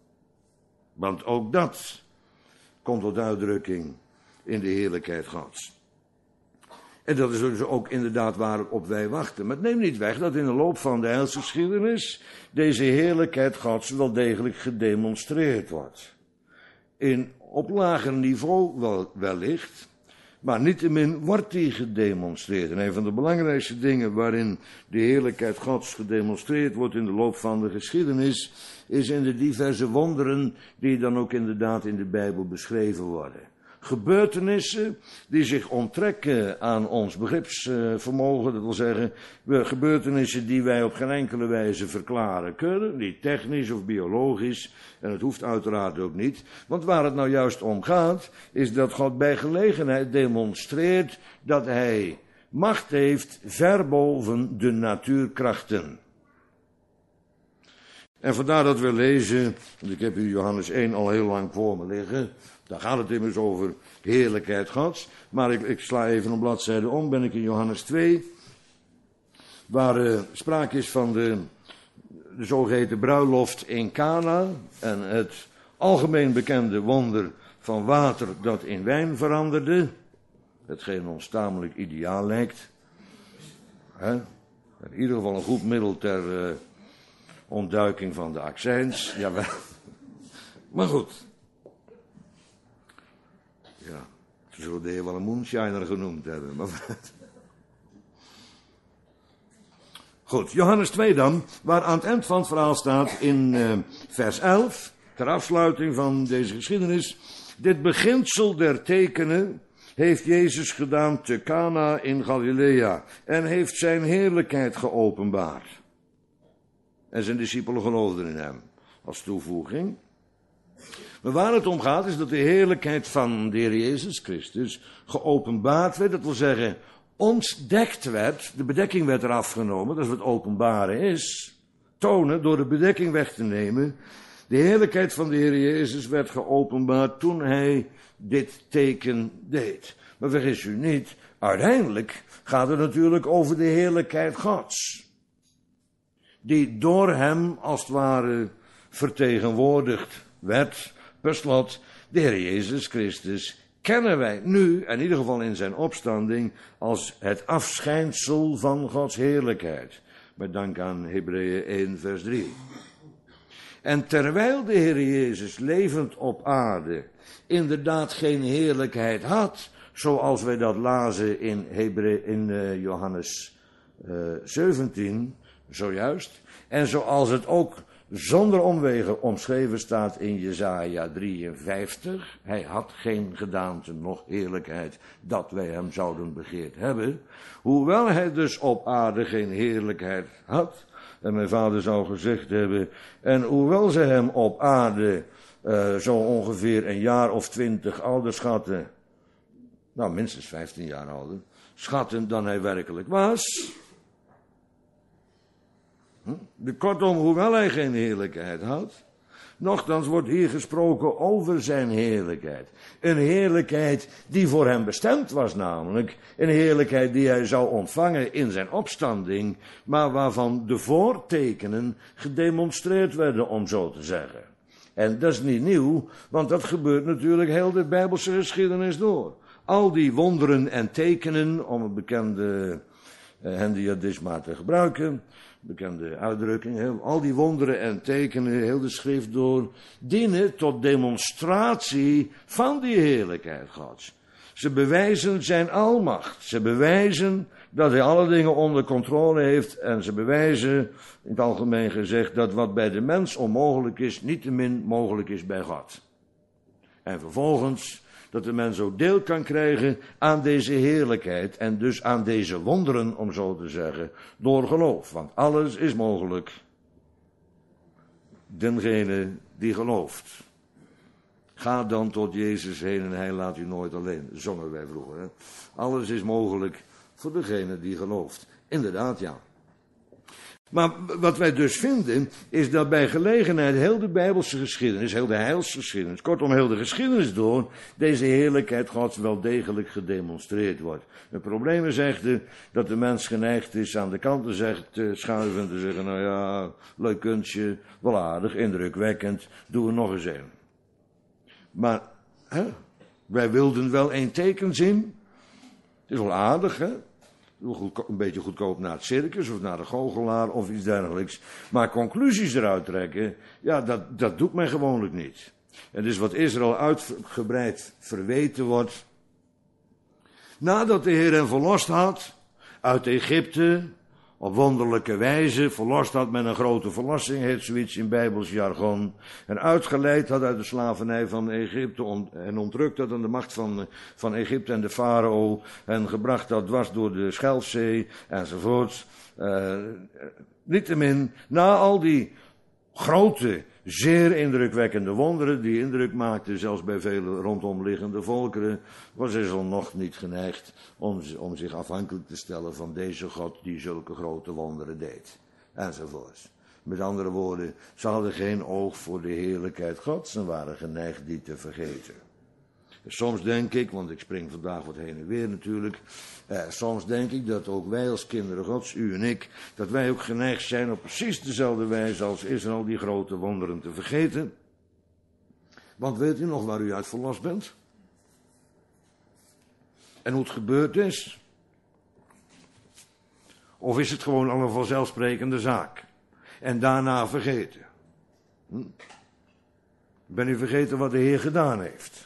Want ook dat komt tot uitdrukking in de heerlijkheid Gods. En dat is dus ook inderdaad waarop wij wachten. Maar het neemt niet weg dat in de loop van de heilsgeschiedenis deze heerlijkheid Gods wel degelijk gedemonstreerd wordt. Op lager niveau wellicht, maar niettemin wordt die gedemonstreerd. En een van de belangrijkste dingen waarin de heerlijkheid Gods gedemonstreerd wordt in de loop van de geschiedenis, is in de diverse wonderen die dan ook inderdaad in de Bijbel beschreven worden. Gebeurtenissen die zich onttrekken aan ons begripsvermogen, dat wil zeggen, gebeurtenissen die wij op geen enkele wijze verklaren kunnen, niet technisch of biologisch, en het hoeft uiteraard ook niet, want waar het nou juist om gaat, is dat God bij gelegenheid demonstreert dat hij macht heeft ver boven de natuurkrachten. En vandaar dat we lezen, want ik heb hier Johannes 1 al heel lang voor me liggen. Daar gaat het immers over heerlijkheid Gods. Maar ik sla even een bladzijde om, ben ik in Johannes 2. Waar sprake is van de zogeheten bruiloft in Cana. En het algemeen bekende wonder van water dat in wijn veranderde. Hetgeen ons tamelijk ideaal lijkt. In ieder geval een goed middel ter ontduiking van de accijns. Jawel. Maar goed. Ja, ze zullen de heer wel een moonshiner genoemd hebben. Maar goed, Johannes 2 dan, waar aan het eind van het verhaal staat in vers 11, ter afsluiting van deze geschiedenis. Dit beginsel der tekenen heeft Jezus gedaan te Cana in Galilea en heeft zijn heerlijkheid geopenbaard. En zijn discipelen geloofden in hem, als toevoeging. Maar waar het om gaat is dat de heerlijkheid van de Heer Jezus Christus geopenbaard werd. Dat wil zeggen, ontdekt werd, de bedekking werd eraf genomen, dat is wat openbaren is. Tonen door de bedekking weg te nemen. De heerlijkheid van de Heer Jezus werd geopenbaard toen hij dit teken deed. Maar vergis u niet, uiteindelijk gaat het natuurlijk over de heerlijkheid Gods. Die door hem als het ware vertegenwoordigd werd. Per slot, de Heer Jezus Christus kennen wij nu, in ieder geval in zijn opstanding, als het afschijnsel van Gods heerlijkheid. Met dank aan Hebreeën 1 vers 3. En terwijl de Heer Jezus levend op aarde inderdaad geen heerlijkheid had, zoals wij dat lazen in Johannes 17, zojuist, en zoals het ook zonder omwegen omschreven staat in Jesaja 53. Hij had geen gedaante, noch heerlijkheid, dat wij hem zouden begeerd hebben. Hoewel hij dus op aarde geen heerlijkheid had, en mijn vader zou gezegd hebben, en hoewel ze hem op aarde zo ongeveer een jaar of 20 ouder schatten, nou minstens 15 jaar ouder, schatten dan hij werkelijk was. Kortom, hoewel hij geen heerlijkheid had, Nochtans wordt hier gesproken over zijn heerlijkheid. Een heerlijkheid die voor hem bestemd was namelijk. Een heerlijkheid die hij zou ontvangen in zijn opstanding. Maar waarvan de voortekenen gedemonstreerd werden, om zo te zeggen. En dat is niet nieuw, want dat gebeurt natuurlijk heel de Bijbelse geschiedenis door. Al die wonderen en tekenen, om een bekende hendiadisma te gebruiken, bekende uitdrukking, al die wonderen en tekenen, heel de schrift door, dienen tot demonstratie van die heerlijkheid Gods. Ze bewijzen zijn almacht, ze bewijzen dat hij alle dingen onder controle heeft en ze bewijzen, in het algemeen gezegd, dat wat bij de mens onmogelijk is, niettemin mogelijk is bij God. En vervolgens dat de mens ook deel kan krijgen aan deze heerlijkheid en dus aan deze wonderen, om zo te zeggen, door geloof. Want alles is mogelijk. Dengene die gelooft. Ga dan tot Jezus heen en hij laat u nooit alleen. Zongen wij vroeger. Hè? Alles is mogelijk voor degene die gelooft. Inderdaad, ja. Maar wat wij dus vinden, is dat bij gelegenheid heel de Bijbelse geschiedenis, heel de heilsgeschiedenis, kortom heel de geschiedenis door, deze heerlijkheid Gods wel degelijk gedemonstreerd wordt. Het probleem is echter dat de mens geneigd is aan de kant te schuiven en te zeggen, nou ja, leuk kunstje, wel aardig, indrukwekkend, doen we nog eens een. Maar wij wilden wel een teken zien. Het is wel aardig, hè? Een beetje goedkoop naar het circus of naar de goochelaar of iets dergelijks. Maar conclusies eruit trekken, ja, dat doet men gewoonlijk niet. En dus wat Israël uitgebreid verweten wordt. Nadat de Heer hen verlost had uit Egypte, op wonderlijke wijze, verlost had met een grote verlossing, heet zoiets in Bijbels jargon, en uitgeleid had uit de slavernij van Egypte en ontrukt had aan de macht van Egypte en de farao, en gebracht had dwars door de Schelfzee, enzovoort. Niettemin, na al die grote, zeer indrukwekkende wonderen, die indruk maakten zelfs bij vele rondomliggende volkeren, was Israël nog niet geneigd om zich afhankelijk te stellen van deze God die zulke grote wonderen deed. Enzovoort. Met andere woorden, ze hadden geen oog voor de heerlijkheid Gods en waren geneigd die te vergeten. Soms denk ik, want ik spring vandaag wat heen en weer natuurlijk, soms denk ik dat ook wij als kinderen Gods, u en ik, dat wij ook geneigd zijn op precies dezelfde wijze als Israël die grote wonderen te vergeten. Want weet u nog waar u uit verlost bent? En hoe het gebeurd is? Of is het gewoon al een vanzelfsprekende zaak? En daarna vergeten? Ben u vergeten wat de Heer gedaan heeft?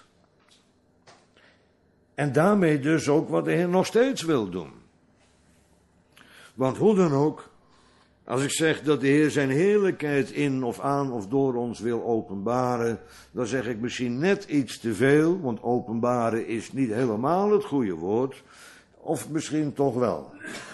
En daarmee dus ook wat de Heer nog steeds wil doen. Want hoe dan ook, als ik zeg dat de Heer zijn heerlijkheid in of aan of door ons wil openbaren, dan zeg ik misschien net iets te veel, want openbaren is niet helemaal het goede woord, of misschien toch wel.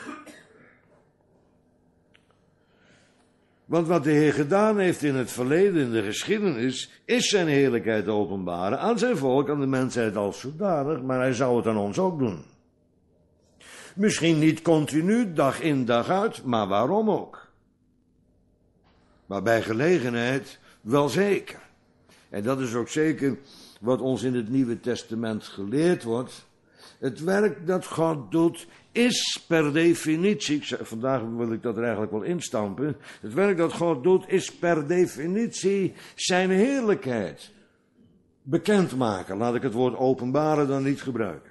Want wat de Heer gedaan heeft in het verleden, in de geschiedenis, is zijn heerlijkheid openbaren aan zijn volk, aan de mensheid als zodanig, maar hij zou het aan ons ook doen. Misschien niet continu, dag in, dag uit, maar waarom ook? Maar bij gelegenheid wel zeker. En dat is ook zeker wat ons in het Nieuwe Testament geleerd wordt. Het werk dat God doet is per definitie, vandaag wil ik dat er eigenlijk wel instampen, het werk dat God doet is per definitie zijn heerlijkheid bekendmaken. Laat ik het woord openbaren dan niet gebruiken.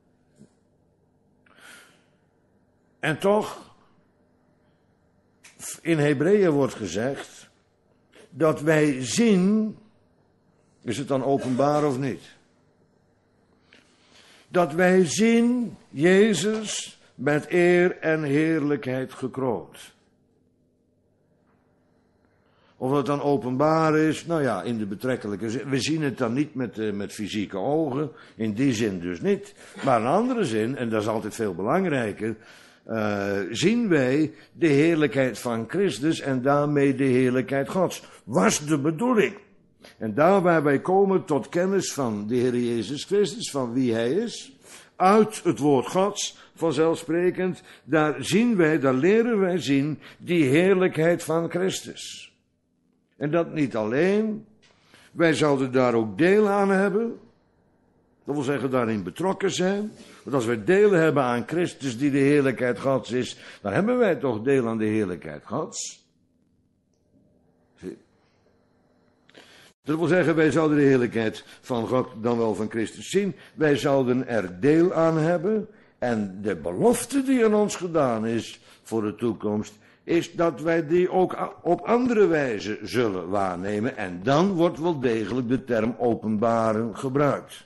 En toch, in Hebreeën wordt gezegd dat wij zien, is het dan openbaar of niet? Dat wij zien Jezus met eer en heerlijkheid gekroond. Of het dan openbaar is, nou ja, in de betrekkelijke zin. We zien het dan niet met fysieke ogen, in die zin dus niet. Maar in een andere zin, en dat is altijd veel belangrijker, zien wij de heerlijkheid van Christus en daarmee de heerlijkheid Gods. Was de bedoeling. En daar waar wij komen tot kennis van de Heer Jezus Christus, van wie Hij is, uit het woord Gods, vanzelfsprekend, daar leren wij zien die heerlijkheid van Christus. En dat niet alleen, Wij zouden daar ook deel aan hebben. Dat wil zeggen daarin betrokken zijn. Want als wij deel hebben aan Christus die de heerlijkheid Gods is, dan hebben wij toch deel aan de heerlijkheid Gods. Zie. Dat wil zeggen, wij zouden de heerlijkheid van God dan wel van Christus zien. Wij zouden er deel aan hebben. En de belofte die aan ons gedaan is voor de toekomst, is dat wij die ook op andere wijze zullen waarnemen. En dan wordt wel degelijk de term openbaren gebruikt.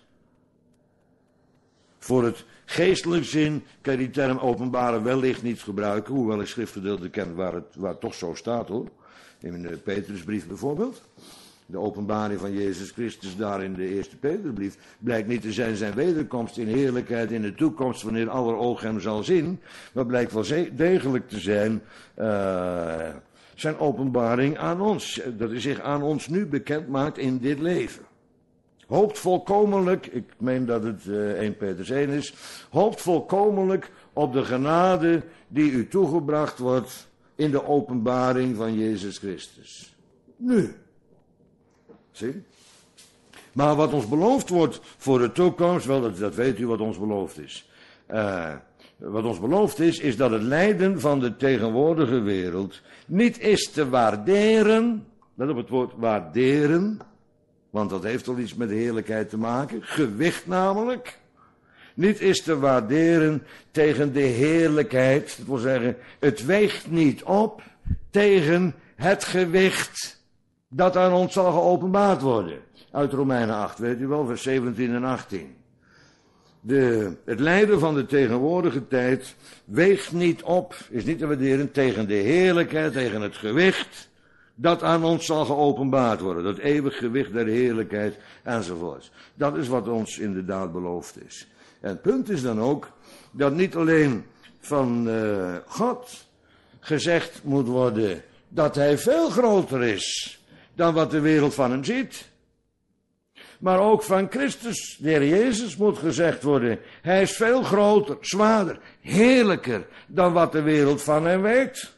Voor het geestelijk zin kan je die term openbaren wellicht niet gebruiken, hoewel ik schriftgedeelten ken waar het toch zo staat hoor. In de Petrusbrief bijvoorbeeld. De openbaring van Jezus Christus daar in de eerste Petrusbrief blijkt niet te zijn wederkomst in heerlijkheid in de toekomst wanneer aller oog hem zal zien, maar blijkt wel degelijk te zijn zijn openbaring aan ons. Dat hij zich aan ons nu bekend maakt in dit leven. Hoopt volkomenlijk, ik meen dat het 1 Petrus 1 is, hoopt volkomenlijk op de genade die u toegebracht wordt in de openbaring van Jezus Christus. Nu. Zie? Maar wat ons beloofd wordt voor de toekomst, wel dat weet u wat ons beloofd is. Wat ons beloofd is dat het lijden van de tegenwoordige wereld niet is te waarderen, let op het woord waarderen, want dat heeft al iets met de heerlijkheid te maken, gewicht namelijk, niet is te waarderen tegen de heerlijkheid, dat wil zeggen, het weegt niet op tegen het gewicht dat aan ons zal geopenbaard worden. Uit Romeinen 8, weet u wel, vers 17 en 18. Het lijden van de tegenwoordige tijd weegt niet op, is niet te waarderen tegen de heerlijkheid, tegen het gewicht dat aan ons zal geopenbaard worden. Dat eeuwig gewicht der heerlijkheid enzovoorts. Dat is wat ons inderdaad beloofd is. En het punt is dan ook dat niet alleen van God gezegd moet worden dat hij veel groter is dan wat de wereld van hem ziet. Maar ook van Christus, de Heer Jezus, moet gezegd worden, hij is veel groter, zwaarder, heerlijker dan wat de wereld van hem weet.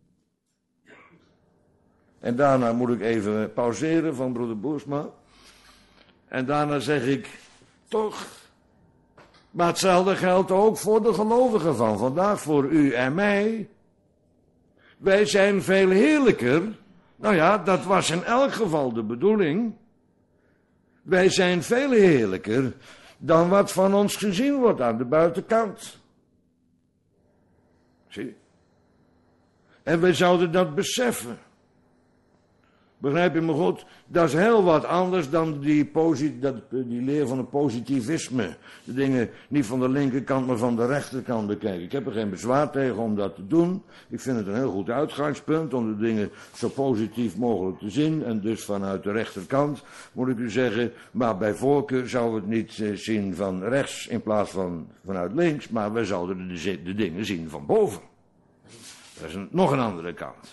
En daarna moet ik even pauzeren van broeder Boersma. En daarna zeg ik, toch, maar hetzelfde geldt ook voor de gelovigen van vandaag, voor u en mij. Wij zijn veel heerlijker. Nou ja, dat was in elk geval de bedoeling. Wij zijn veel heerlijker dan wat van ons gezien wordt aan de buitenkant. Zie? En wij zouden dat beseffen. Begrijp je me goed? Dat is heel wat anders dan die leer van het positivisme. De dingen niet van de linkerkant, maar van de rechterkant bekijken. Ik heb er geen bezwaar tegen om dat te doen. Ik vind het een heel goed uitgangspunt om de dingen zo positief mogelijk te zien. En dus vanuit de rechterkant moet ik u zeggen. Maar bij voorkeur zouden we het niet zien van rechts in plaats van vanuit links. Maar we zouden de dingen zien van boven. Dat is nog een andere kant.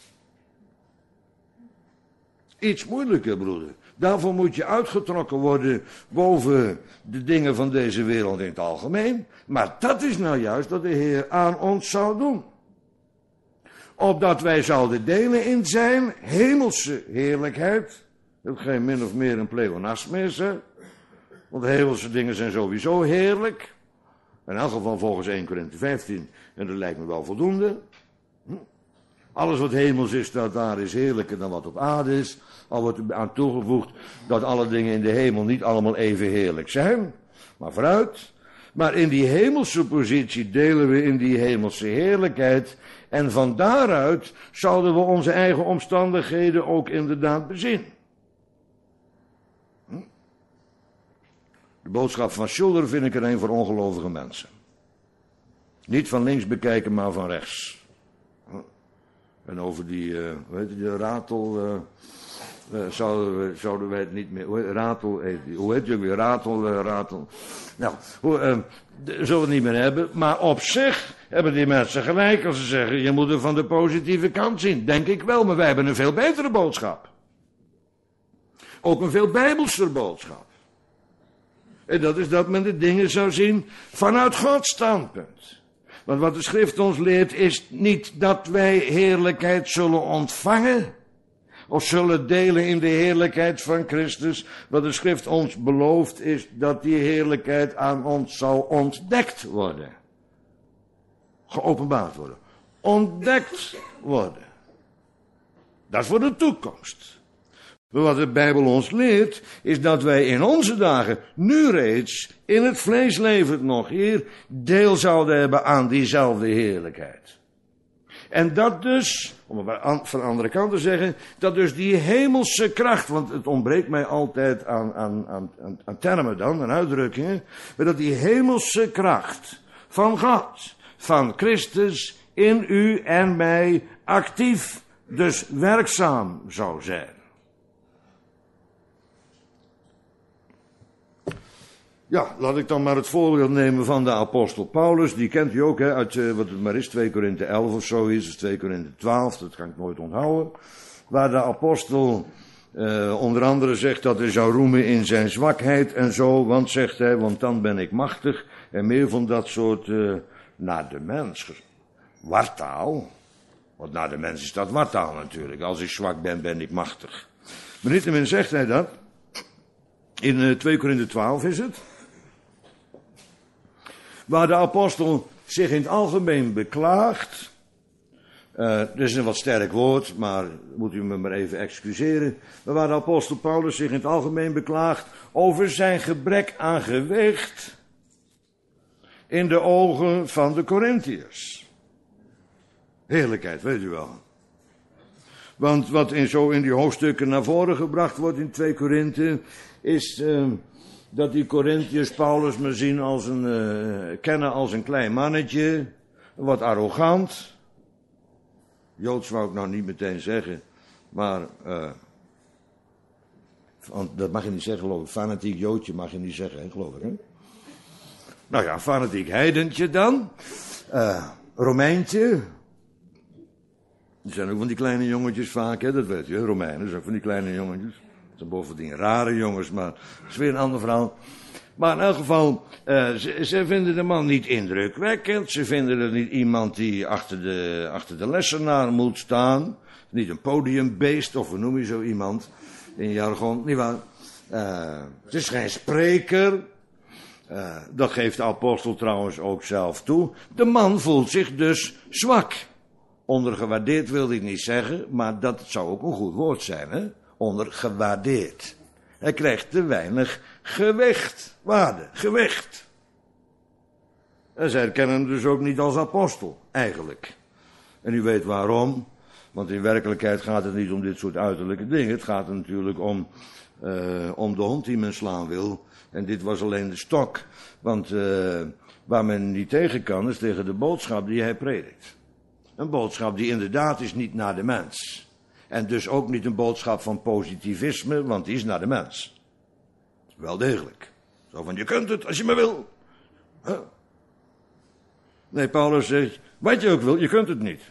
Iets moeilijker, broeder. Daarvoor moet je uitgetrokken worden boven de dingen van deze wereld in het algemeen. Maar dat is nou juist wat de Heer aan ons zou doen. Opdat wij zouden delen in zijn hemelse heerlijkheid. Dat geen min of meer een pleonasme is, hè? Want de hemelse dingen zijn sowieso heerlijk. In elk geval volgens 1 Korinthe 15. En dat lijkt me wel voldoende. Alles wat hemels is, dat daar is heerlijker dan wat op aarde is. Al wordt er aan toegevoegd dat alle dingen in de hemel niet allemaal even heerlijk zijn. Maar vooruit. Maar in die hemelse positie delen we in die hemelse heerlijkheid. En van daaruit zouden we onze eigen omstandigheden ook inderdaad bezien. De boodschap van Schuller vind ik er een voor ongelovige mensen. Niet van links bekijken, maar van rechts. En over die, die ratel, zouden wij het niet meer, hoe heet je ook weer, ratel. Nou, zullen we het niet meer hebben, maar op zich hebben die mensen gelijk als ze zeggen, je moet er van de positieve kant zien. Denk ik wel, maar wij hebben een veel betere boodschap. Ook een veel bijbelser boodschap. En dat is dat men de dingen zou zien vanuit Gods standpunt. Want wat de schrift ons leert is niet dat wij heerlijkheid zullen ontvangen, of zullen delen in de heerlijkheid van Christus. Wat de schrift ons belooft is dat die heerlijkheid aan ons zal ontdekt worden. Geopenbaard worden. Ontdekt worden. Dat is voor de toekomst. Maar wat de Bijbel ons leert, is dat wij in onze dagen, nu reeds, in het vlees levend nog hier, deel zouden hebben aan diezelfde heerlijkheid. En dat dus, om het van de andere kant te zeggen, dat dus die hemelse kracht, want het ontbreekt mij altijd aan termen dan, aan uitdrukkingen, maar dat die hemelse kracht van God, van Christus, in u en mij actief, dus werkzaam zou zijn. Ja, laat ik dan maar het voorbeeld nemen van de apostel Paulus. Die kent u ook, hè, uit wat het maar is, 2 Korinthe 11 of zo is, of 2 Korinthe 12, dat kan ik nooit onthouden. Waar de apostel onder andere zegt dat hij zou roemen in zijn zwakheid en zo, want zegt hij, want dan ben ik machtig. En meer van dat soort, naar de mens, wartaal. Want naar de mens is dat wartaal natuurlijk. Als ik zwak ben, ben ik machtig. Maar niettemin zegt hij dat. In 2 Korinthe 12 is het. Waar de apostel zich in het algemeen beklaagt. Dat is een wat sterk woord, maar moet u me maar even excuseren. Maar waar de apostel Paulus zich in het algemeen beklaagt over zijn gebrek aan gewicht in de ogen van de Korintiërs. Heerlijkheid, weet u wel. Want wat in die hoofdstukken naar voren gebracht wordt in 2 Korinthe, is dat die Korintiërs Paulus maar zien als kennen als een klein mannetje, wat arrogant. Joods wou ik nou niet meteen zeggen, maar dat mag je niet zeggen, geloof ik. Fanatiek Joodje mag je niet zeggen, hè, geloof ik. Hè? Nou ja, fanatiek heidentje dan. Romeintje. Er zijn ook van die kleine jongetjes vaak, hè, dat weet je. Romeinen zijn ook van die kleine jongetjes. Dat zijn bovendien rare jongens, maar dat is weer een ander verhaal. Maar in elk geval, ze vinden de man niet indrukwekkend. Ze vinden er niet iemand die achter de lessenaar moet staan. Niet een podiumbeest, of hoe noem je zo iemand in jargon. Niet waar. Het is geen spreker. Dat geeft de apostel trouwens ook zelf toe. De man voelt zich dus zwak. Ondergewaardeerd wilde ik niet zeggen, maar dat zou ook een goed woord zijn, hè? Ondergewaardeerd. Hij krijgt te weinig gewicht, gewicht. En zij herkennen hem dus ook niet als apostel, eigenlijk. En u weet waarom, want in werkelijkheid gaat het niet om dit soort uiterlijke dingen. Het gaat er natuurlijk om de hond die men slaan wil. En dit was alleen de stok, want waar men niet tegen kan is tegen de boodschap die hij predikt. Een boodschap die inderdaad is niet naar de mens. En dus ook niet een boodschap van positivisme, want die is naar de mens. Wel degelijk. Zo van, je kunt het als je maar wil. Huh? Nee, Paulus zegt, wat je ook wil, je kunt het niet.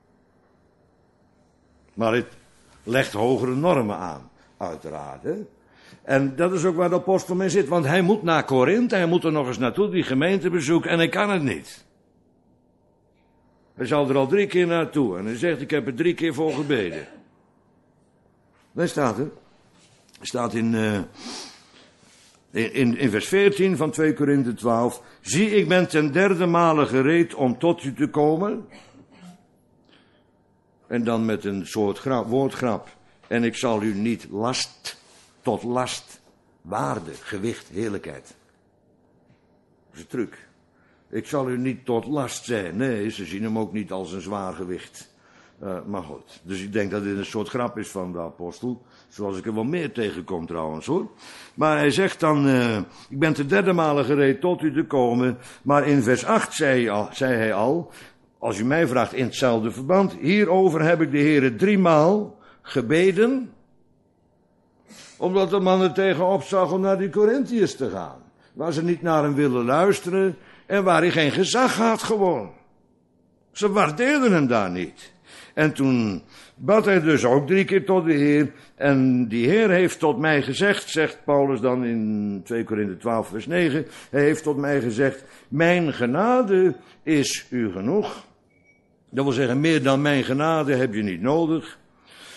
Maar het legt hogere normen aan, uiteraard. Hè? En dat is ook waar de apostel mee zit, want hij moet naar Korinthe, hij moet er nog eens naartoe, die gemeente bezoeken, en hij kan het niet. Hij zal er al 3 keer naartoe. En hij zegt, ik heb er 3 keer voor gebeden. Daar staat het. Er staat in vers 14 van 2 Korinthe 12. Zie, ik ben ten 3e male gereed om tot u te komen. En dan met een soort woordgrap. En ik zal u niet tot last, waarde, gewicht, heerlijkheid. Dat is een truc. Ik zal u niet tot last zijn. Nee, ze zien hem ook niet als een zwaar gewicht. Maar goed. Dus ik denk dat dit een soort grap is van de apostel. Zoals ik er wel meer tegenkom trouwens hoor. Maar hij zegt dan, ik ben ten 3e male gereed tot u te komen. Maar in vers 8 zei hij al, als u mij vraagt in hetzelfde verband. Hierover heb ik de Heere 3 maal gebeden. Omdat de man er tegenop zag om naar die Korintiërs te gaan. Waar ze niet naar hem willen luisteren. En waar hij geen gezag had gewoon. Ze waardeerden hem daar niet. En toen bad hij dus ook 3 keer tot de Heer. En die Heer heeft tot mij gezegd, zegt Paulus dan in 2 Korinthe 12 vers 9. Hij heeft tot mij gezegd, mijn genade is u genoeg. Dat wil zeggen, meer dan mijn genade heb je niet nodig.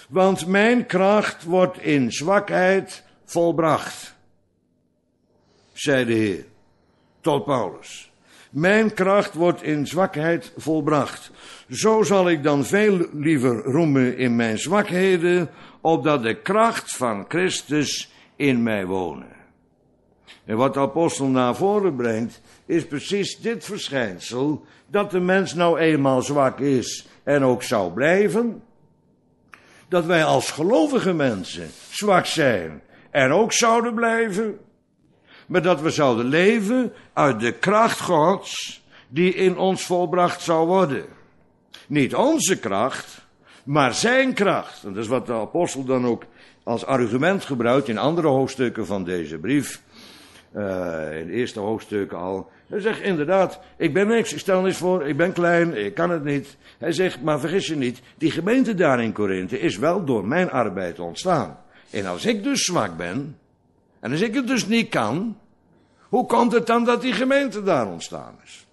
Want mijn kracht wordt in zwakheid volbracht, zei de Heer tot Paulus. Mijn kracht wordt in zwakheid volbracht. Zo zal ik dan veel liever roemen in mijn zwakheden, opdat de kracht van Christus in mij wonen. En wat de apostel naar voren brengt, is precies dit verschijnsel, dat de mens nou eenmaal zwak is en ook zou blijven. Dat wij als gelovige mensen zwak zijn en ook zouden blijven. Maar dat we zouden leven uit de kracht Gods die in ons volbracht zou worden. Niet onze kracht, maar zijn kracht. En dat is wat de apostel dan ook als argument gebruikt in andere hoofdstukken van deze brief. In de eerste hoofdstukken al. Hij zegt inderdaad, ik ben niks, ik stel niks voor, ik ben klein, ik kan het niet. Hij zegt, maar vergis je niet, die gemeente daar in Korinthe is wel door mijn arbeid ontstaan. En als ik dus zwak ben, en als ik het dus niet kan, hoe komt het dan dat die gemeente daar ontstaan is?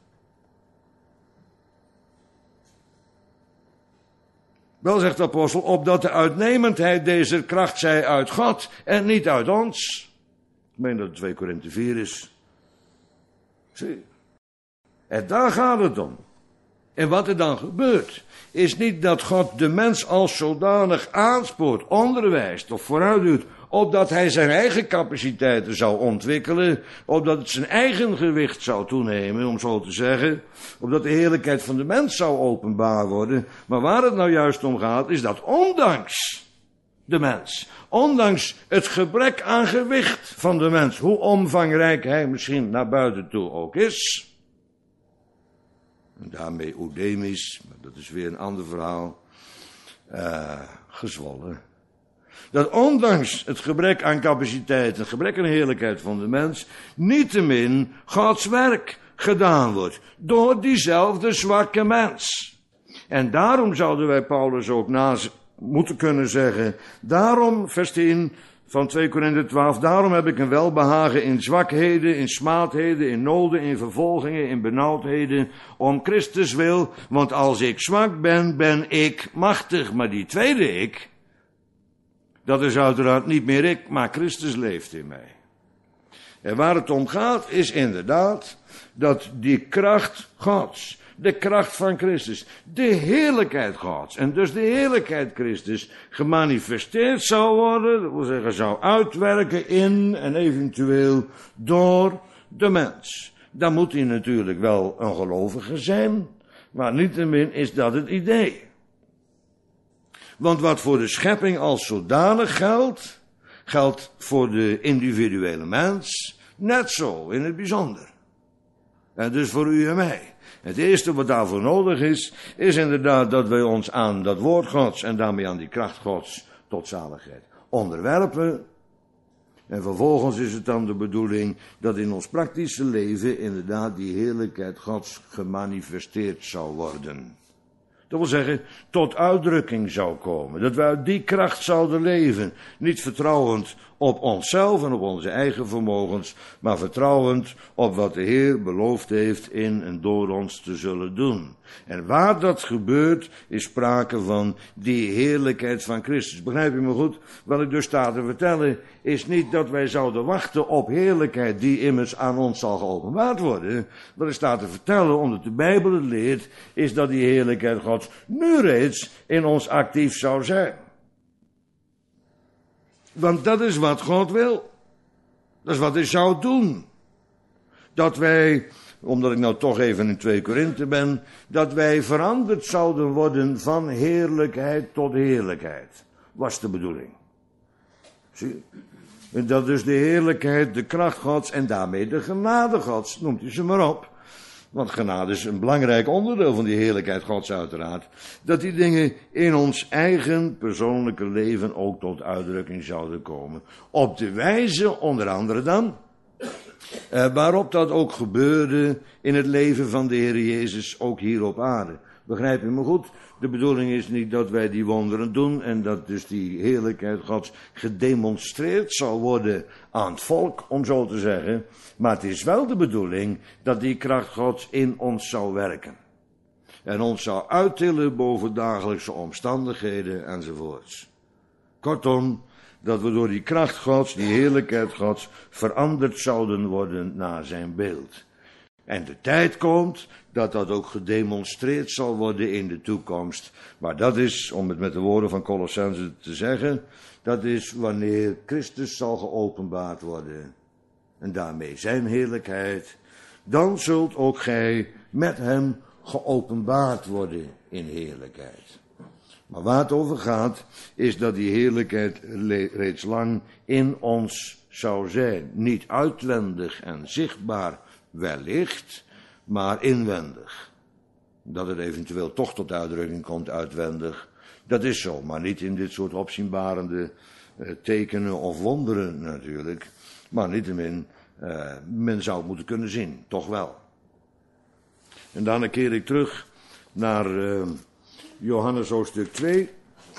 Wel, zegt de apostel, opdat de uitnemendheid deze kracht zij uit God en niet uit ons. Ik meen dat het 2 Korinthe 4 is. Zie. En daar gaat het om. En wat er dan gebeurt, is niet dat God de mens als zodanig aanspoort, onderwijst of vooruitduwt, opdat hij zijn eigen capaciteiten zou ontwikkelen, opdat het zijn eigen gewicht zou toenemen, om zo te zeggen, opdat de heerlijkheid van de mens zou openbaar worden. Maar waar het nou juist om gaat, is dat ondanks de mens, ondanks het gebrek aan gewicht van de mens, hoe omvangrijk hij misschien naar buiten toe ook is, en daarmee oedemisch, maar dat is weer een ander verhaal, gezwollen. Dat ondanks het gebrek aan capaciteit, het gebrek aan heerlijkheid van de mens, niettemin Gods werk gedaan wordt door diezelfde zwakke mens. En daarom zouden wij Paulus ook moeten kunnen zeggen, daarom, vers 10 van 2 Korinthe 12, daarom heb ik een welbehagen in zwakheden, in smaadheden, in noden, in vervolgingen, in benauwdheden, om Christus wil, want als ik zwak ben, ben ik machtig. Maar die tweede ik, dat is uiteraard niet meer ik, maar Christus leeft in mij. En waar het om gaat, is inderdaad dat die kracht Gods, de kracht van Christus, de heerlijkheid Gods, en dus de heerlijkheid Christus, gemanifesteerd zou worden, dat wil zeggen, zou uitwerken in en eventueel door de mens. Dan moet hij natuurlijk wel een gelovige zijn, maar niettemin is dat het idee. Want wat voor de schepping als zodanig geldt, geldt voor de individuele mens net zo in het bijzonder. En dus voor u en mij. Het eerste wat daarvoor nodig is inderdaad dat wij ons aan dat woord Gods en daarmee aan die kracht Gods tot zaligheid onderwerpen. En vervolgens is het dan de bedoeling dat in ons praktische leven inderdaad die heerlijkheid Gods gemanifesteerd zou worden. Dat wil zeggen, tot uitdrukking zou komen. Dat wij uit die kracht zouden leven. Niet vertrouwend op onszelf en op onze eigen vermogens, maar vertrouwend op wat de Heer beloofd heeft in en door ons te zullen doen. En waar dat gebeurt, is sprake van die heerlijkheid van Christus. Begrijp je me goed? Wat ik dus sta te vertellen, is niet dat wij zouden wachten op heerlijkheid die immers aan ons zal geopenbaard worden. Wat ik sta te vertellen, omdat de Bijbel het leert, is dat die heerlijkheid Gods nu reeds in ons actief zou zijn. Want dat is wat God wil. Dat is wat hij zou doen. Dat wij, omdat ik nou toch even in 2 Korinthe ben, dat wij veranderd zouden worden van heerlijkheid tot heerlijkheid. Was de bedoeling. Zie je? En dat dus de heerlijkheid, de kracht Gods en daarmee de genade Gods, noemt u ze maar op. Want genade is een belangrijk onderdeel van die heerlijkheid Gods uiteraard. Dat die dingen in ons eigen persoonlijke leven ook tot uitdrukking zouden komen. Op de wijze, onder andere dan, waarop dat ook gebeurde in het leven van de Heer Jezus, ook hier op aarde. Begrijp je me goed? De bedoeling is niet dat wij die wonderen doen en dat dus die heerlijkheid Gods gedemonstreerd zal worden aan het volk, om zo te zeggen. Maar het is wel de bedoeling dat die kracht Gods in ons zou werken. En ons zou uittillen boven dagelijkse omstandigheden enzovoorts. Kortom, dat we door die kracht Gods, die heerlijkheid Gods, veranderd zouden worden naar zijn beeld. En de tijd komt dat dat ook gedemonstreerd zal worden in de toekomst. Maar dat is, om het met de woorden van Colossenzen te zeggen, dat is wanneer Christus zal geopenbaard worden. En daarmee zijn heerlijkheid. Dan zult ook gij met hem geopenbaard worden in heerlijkheid. Maar waar het over gaat, is dat die heerlijkheid reeds lang in ons zou zijn. Niet uitwendig en zichtbaar wellicht, maar inwendig. Dat het eventueel toch tot uitdrukking komt uitwendig, dat is zo. Maar niet in dit soort opzienbarende tekenen of wonderen natuurlijk. Maar niettemin, men zou het moeten kunnen zien, toch wel. En daarna keer ik terug naar Johannes hoofdstuk 2.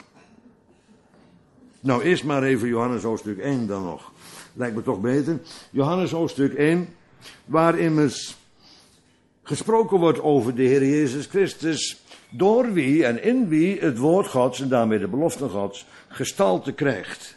Nou, eerst maar even Johannes hoofdstuk 1 dan nog. Lijkt me toch beter. Johannes hoofdstuk 1, waar immers gesproken wordt over de Heer Jezus Christus, door wie en in wie het woord Gods en daarmee de belofte Gods gestalte krijgt.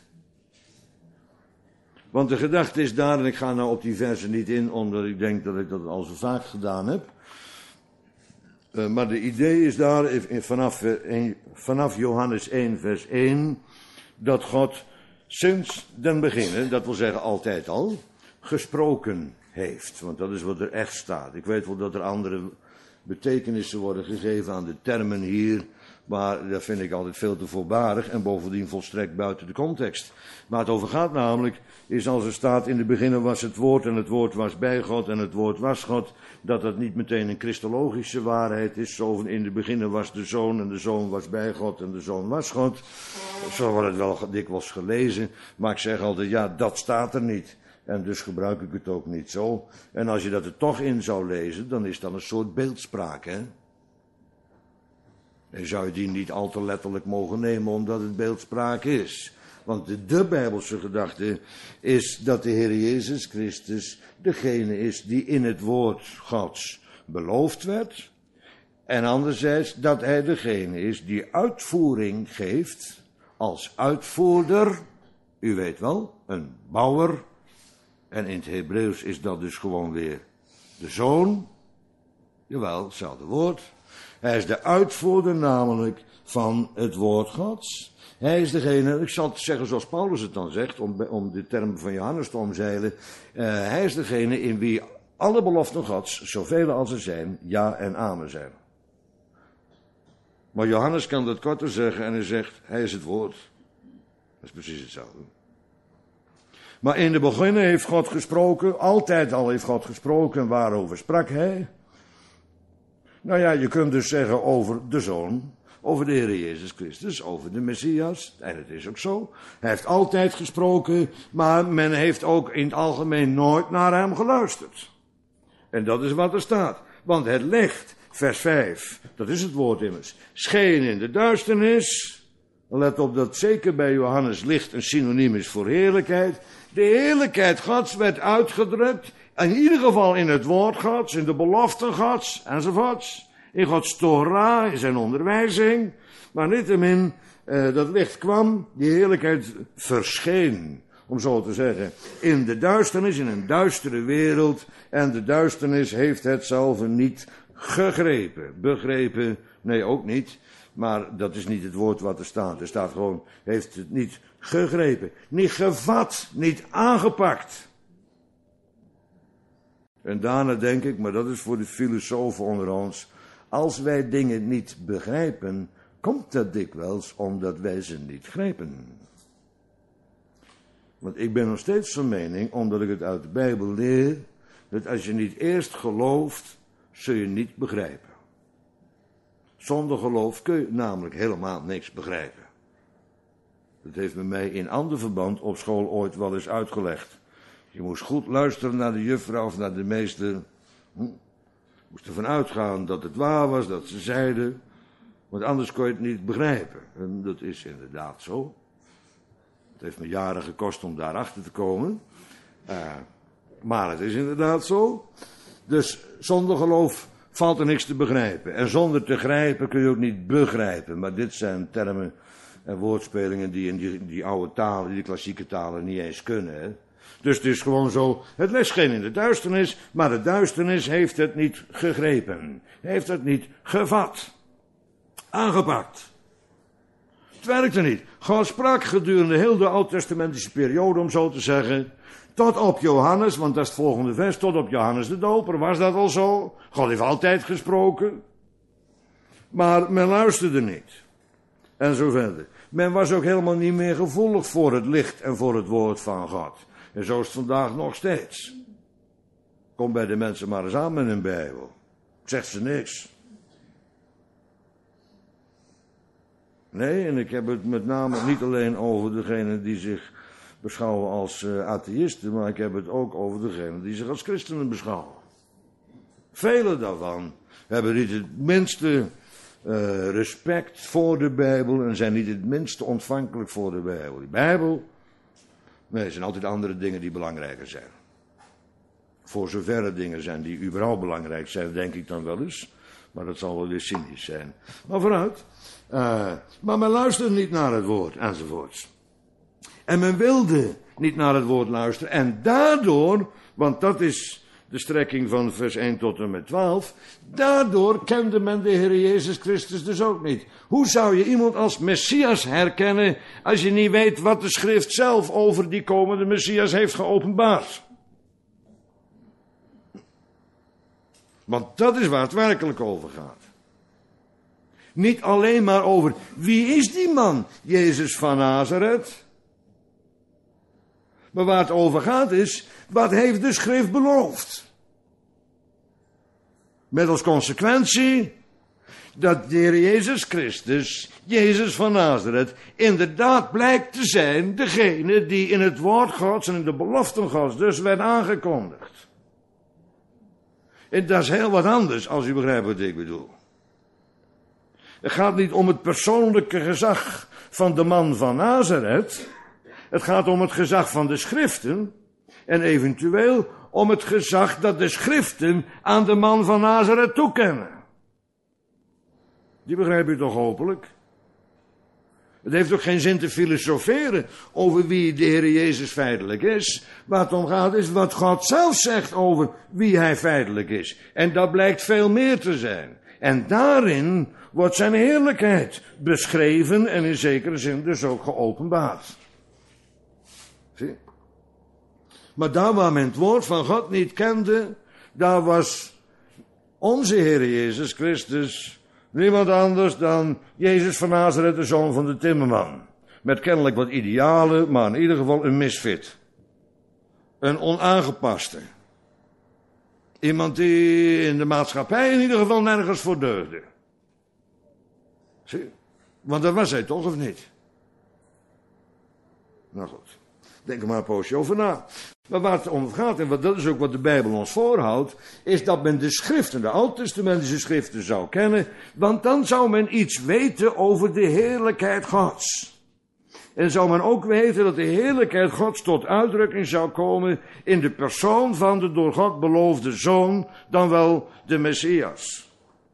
Want de gedachte is daar, en ik ga nou op die versen niet in, omdat ik denk dat ik dat al zo vaak gedaan heb. Maar de idee is daar vanaf Johannes 1 vers 1, dat God sinds den beginnen, dat wil zeggen altijd al, gesproken heeft. Want dat is wat er echt staat. Ik weet wel dat er andere betekenissen worden gegeven aan de termen hier, maar dat vind ik altijd veel te voorbarig en bovendien volstrekt buiten de context. Waar het over gaat namelijk, is als er staat in de beginnen was het woord en het woord was bij God en het woord was God, dat dat niet meteen een christologische waarheid is. Zo van in de beginnen was de zoon en de zoon was bij God en de zoon was God. Zo wordt het wel dikwijls gelezen, maar ik zeg altijd, ja, dat staat er niet. En dus gebruik ik het ook niet zo. En als je dat er toch in zou lezen, dan is dat een soort beeldspraak, hè. En zou je die niet al te letterlijk mogen nemen, omdat het beeldspraak is. Want de Bijbelse gedachte is dat de Heer Jezus Christus degene is die in het woord Gods beloofd werd. En anderzijds dat hij degene is die uitvoering geeft als uitvoerder. U weet wel, een bouwer. En in het Hebreeuws is dat dus gewoon weer de zoon. Jawel, hetzelfde woord. Hij is de uitvoerder namelijk van het woord Gods. Hij is degene, ik zal het zeggen zoals Paulus het dan zegt, om de term van Johannes te omzeilen. Hij is degene in wie alle beloften Gods, zoveel als er zijn, ja en amen zijn. Maar Johannes kan dat korter zeggen en hij zegt, hij is het woord. Dat is precies hetzelfde. Maar in de beginnen heeft God gesproken, altijd al heeft God gesproken. En waarover sprak hij? Nou ja, je kunt dus zeggen over de Zoon, over de Heer Jezus Christus, over de Messias. En het is ook zo. Hij heeft altijd gesproken, maar men heeft ook in het algemeen nooit naar hem geluisterd. En dat is wat er staat. Want het licht, vers 5, dat is het woord immers, scheen in de duisternis. Let op dat zeker bij Johannes licht een synoniem is voor heerlijkheid. De heerlijkheid Gods werd uitgedrukt, in ieder geval in het woord Gods, in de belofte Gods, enzovoorts. In Gods Torah, in zijn onderwijzing. Maar niettemin, dat licht kwam, die heerlijkheid verscheen, om zo te zeggen, in de duisternis, in een duistere wereld. En de duisternis heeft het zelf niet gegrepen. Begrepen, nee ook niet. Maar dat is niet het woord wat er staat. Er staat gewoon, heeft het niet gegrepen. Niet gevat, niet aangepakt. En daarna denk ik, maar dat is voor de filosofen onder ons, als wij dingen niet begrijpen, komt dat dikwijls omdat wij ze niet grijpen. Want ik ben nog steeds van mening, omdat ik het uit de Bijbel leer, dat als je niet eerst gelooft, zul je niet begrijpen. Zonder geloof kun je namelijk helemaal niks begrijpen. Dat heeft me mij in ander verband op school ooit wel eens uitgelegd. Je moest goed luisteren naar de juffrouw of naar de meester. Moest ervan uitgaan dat het waar was, dat ze zeiden. Want anders kon je het niet begrijpen. En dat is inderdaad zo. Het heeft me jaren gekost om daarachter te komen. Maar het is inderdaad zo. Dus zonder geloof valt er niks te begrijpen. En zonder te grijpen kun je ook niet begrijpen. Maar dit zijn termen en woordspelingen die in die oude talen, die klassieke talen niet eens kunnen. Hè? Dus het is gewoon zo, het ligt geen in de duisternis, maar de duisternis heeft het niet gegrepen. Heeft het niet gevat. Aangepakt. Het werkte niet. God sprak gedurende heel de oud-testamentische periode, om zo te zeggen, tot op Johannes, want dat is het volgende vers, tot op Johannes de Doper. Was dat al zo? God heeft altijd gesproken. Maar men luisterde niet. En zo verder. Men was ook helemaal niet meer gevoelig voor het licht en voor het woord van God. En zo is het vandaag nog steeds. Kom bij de mensen maar eens aan met hun Bijbel. Zegt ze niks. Nee, en ik heb het met name niet alleen over degenen die zich beschouwen als atheïsten, maar ik heb het ook over degenen die zich als christenen beschouwen. Velen daarvan hebben niet het minste respect voor de Bijbel en zijn niet het minste ontvankelijk voor de Bijbel. Die Bijbel, nee, er zijn altijd andere dingen die belangrijker zijn. Voor zover er dingen zijn die überhaupt belangrijk zijn, denk ik dan wel eens. Maar dat zal wel weer cynisch zijn. Maar vooruit. Maar men luisterde niet naar het woord, enzovoorts. En men wilde niet naar het woord luisteren. En daardoor, want dat is de strekking van vers 1 tot en met 12. Daardoor kende men de Heer Jezus Christus dus ook niet. Hoe zou je iemand als Messias herkennen als je niet weet wat de schrift zelf over die komende Messias heeft geopenbaard? Want dat is waar het werkelijk over gaat. Niet alleen maar over wie is die man, Jezus van Nazareth. Maar waar het over gaat is, wat heeft de schrift beloofd? Met als consequentie dat de Heer Jezus Christus, Jezus van Nazareth, inderdaad blijkt te zijn degene die in het woord Gods en in de beloften Gods dus werd aangekondigd. En dat is heel wat anders, als u begrijpt wat ik bedoel. Het gaat niet om het persoonlijke gezag van de man van Nazareth. Het gaat om het gezag van de schriften. En eventueel om het gezag dat de schriften aan de man van Nazareth toekennen. Die begrijp u toch hopelijk? Het heeft ook geen zin te filosoferen over wie de Heer Jezus feitelijk is. Waar het om gaat is wat God zelf zegt over wie hij feitelijk is. En dat blijkt veel meer te zijn. En daarin wordt zijn heerlijkheid beschreven en in zekere zin dus ook geopenbaard. Zie? Maar daar waar men het woord van God niet kende, daar was onze Heer Jezus Christus niemand anders dan Jezus van Nazareth, de zoon van de timmerman. Met kennelijk wat idealen, maar in ieder geval een misfit. Een onaangepaste. Iemand die in de maatschappij in ieder geval nergens voor deugde. Zie? Want dat was hij toch, of niet? Nou goed. Denk er maar een poosje over na. Maar waar het om gaat, en dat is ook wat de Bijbel ons voorhoudt, is dat men de schriften, de oud-testamentische schriften zou kennen, want dan zou men iets weten over de heerlijkheid Gods. En zou men ook weten dat de heerlijkheid Gods tot uitdrukking zou komen in de persoon van de door God beloofde Zoon, dan wel de Messias.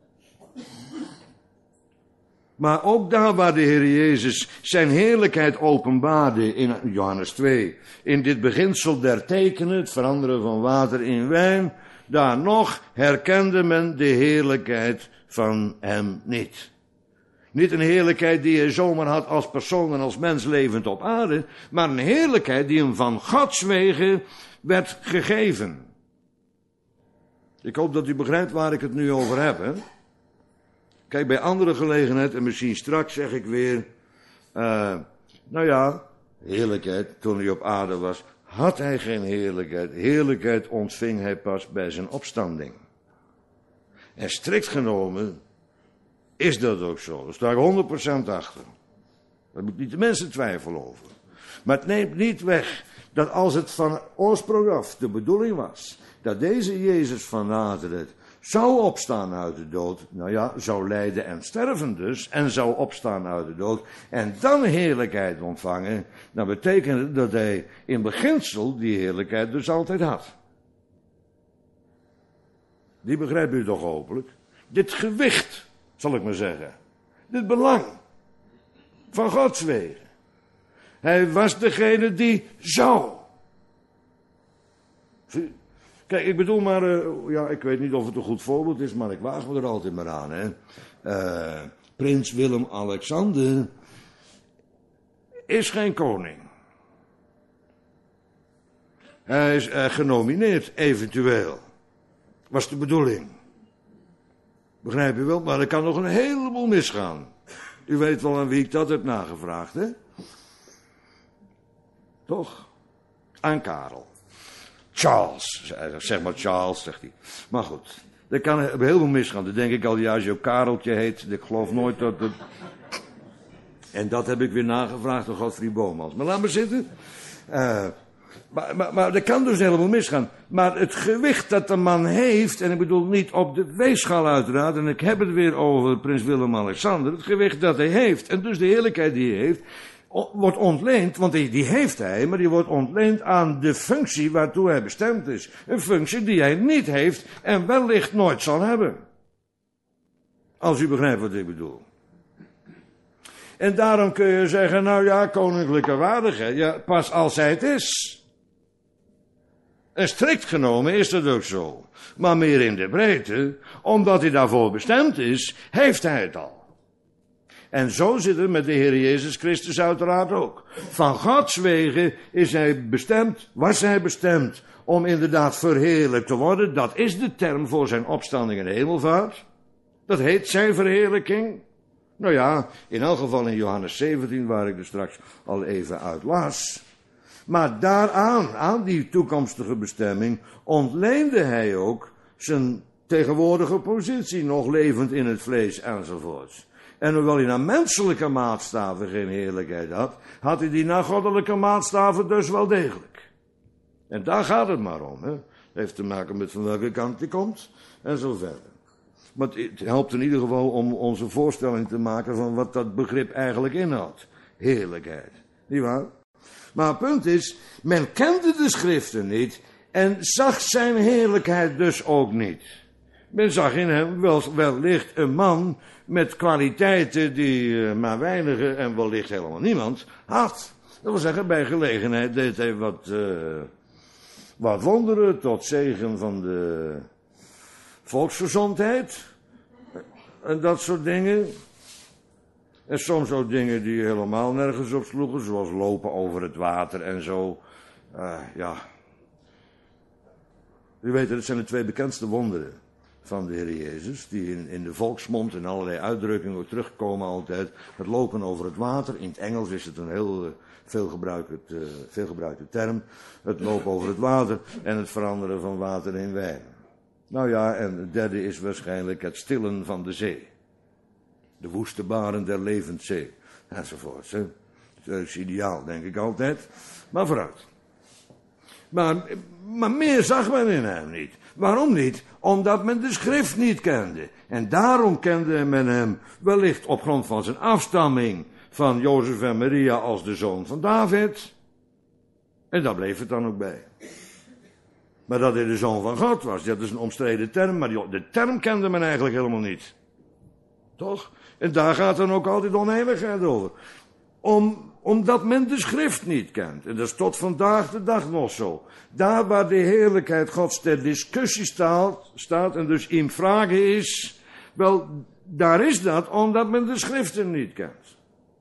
Maar ook daar waar de Heer Jezus zijn heerlijkheid openbaarde in Johannes 2, in dit beginsel der tekenen, het veranderen van water in wijn, daar nog herkende men de heerlijkheid van hem niet. Niet een heerlijkheid die hij zomaar had als persoon en als mens levend op aarde, maar een heerlijkheid die hem van Gods wegen werd gegeven. Ik hoop dat u begrijpt waar ik het nu over heb, hè? Kijk, bij andere gelegenheid, en misschien straks zeg ik weer, nou ja, heerlijkheid, toen hij op aarde was, had hij geen heerlijkheid. Heerlijkheid ontving hij pas bij zijn opstanding. En strikt genomen is dat ook zo. Daar sta ik 100% achter. Daar moet niet de mensen twijfel over. Maar het neemt niet weg dat als het van oorsprong af de bedoeling was dat deze Jezus van Nazareth zou opstaan uit de dood, nou ja, zou lijden en sterven dus, en zou opstaan uit de dood, en dan heerlijkheid ontvangen, dan betekent het dat hij in beginsel die heerlijkheid dus altijd had. Die begrijpt u toch hopelijk? Dit gewicht, zal ik maar zeggen, dit belang, Van Gods wegen. Hij was degene die zou. Kijk, ik bedoel maar, ik weet niet of het een goed voorbeeld is, maar ik waag me er altijd maar aan. Hè. Prins Willem-Alexander is geen koning. Hij is genomineerd, eventueel. Was de bedoeling. Begrijp je wel? Maar er kan nog een heleboel misgaan. U weet wel aan wie ik dat heb nagevraagd, hè? Toch? Aan Karel. Charles, zeg maar Charles, zegt hij. Maar goed, er kan heel veel misgaan. Dan denk ik al, ja, als je ook Kareltje heet, ik geloof nooit dat het... En dat heb ik weer nagevraagd door Godfried Bomans. Maar laat maar zitten. Maar er kan dus helemaal misgaan. Maar het gewicht dat de man heeft, en ik bedoel niet op de weegschaal uiteraard, en ik heb het weer over prins Willem-Alexander, het gewicht dat hij heeft, en dus de heerlijkheid die hij heeft, wordt ontleend, want die heeft hij, maar die wordt ontleend aan de functie waartoe hij bestemd is. Een functie die hij niet heeft en wellicht nooit zal hebben. Als u begrijpt wat ik bedoel. En daarom kun je zeggen, nou ja, koninklijke waardigheid, ja, pas als hij het is. En strikt genomen is dat ook zo. Maar meer in de breedte, omdat hij daarvoor bestemd is, heeft hij het al. En zo zit het met de Heer Jezus Christus uiteraard ook. Van Gods wegen is hij bestemd, was hij bestemd om inderdaad verheerlijkt te worden. Dat is de term voor zijn opstanding en hemelvaart. Dat heet zijn verheerlijking. Nou ja, in elk geval in Johannes 17, waar ik er straks al even uit las. Maar daaraan, aan die toekomstige bestemming, ontleende hij ook zijn tegenwoordige positie, nog levend in het vlees enzovoorts. En hoewel hij naar menselijke maatstaven geen heerlijkheid had, had hij die naar goddelijke maatstaven dus wel degelijk. En daar gaat het maar om. Hè. Het heeft te maken met van welke kant hij komt en zo verder. Maar het helpt in ieder geval om onze voorstelling te maken van wat dat begrip eigenlijk inhoudt. Heerlijkheid. Niet waar? Maar het punt is, men kende de schriften niet en zag zijn heerlijkheid dus ook niet. Men zag in hem wellicht een man met kwaliteiten die maar weinigen en wellicht helemaal niemand had. Dat wil zeggen, bij gelegenheid deed hij wat wonderen tot zegen van de volksgezondheid en dat soort dingen. En soms ook dingen die helemaal nergens op sloegen, zoals lopen over het water en zo. Ja. U weet, dat zijn de twee bekendste wonderen van de Heer Jezus, die in de volksmond in allerlei uitdrukkingen ook terugkomen altijd. Het lopen over het water, in het Engels is het een heel veelgebruikte term. Het lopen over het water en het veranderen van water in wijn. Nou ja, en het derde is waarschijnlijk het stillen van de zee. De woeste baren der levendzee, enzovoort. Dat is ideaal, denk ik altijd. Maar vooruit. Maar meer zag men in hem niet. Waarom niet? Omdat men de schrift niet kende. En daarom kende men hem wellicht op grond van zijn afstamming van Jozef en Maria als de zoon van David. En daar bleef het dan ook bij. Maar dat hij de zoon van God was, dat is een omstreden term, maar de term kende men eigenlijk helemaal niet. Toch? En daar gaat dan ook altijd oneenigheid over. Omdat men de schrift niet kent. En dat is tot vandaag de dag nog zo. Daar waar de heerlijkheid Gods ter discussie staat en dus in vragen is, wel, daar is dat omdat men de schriften niet kent.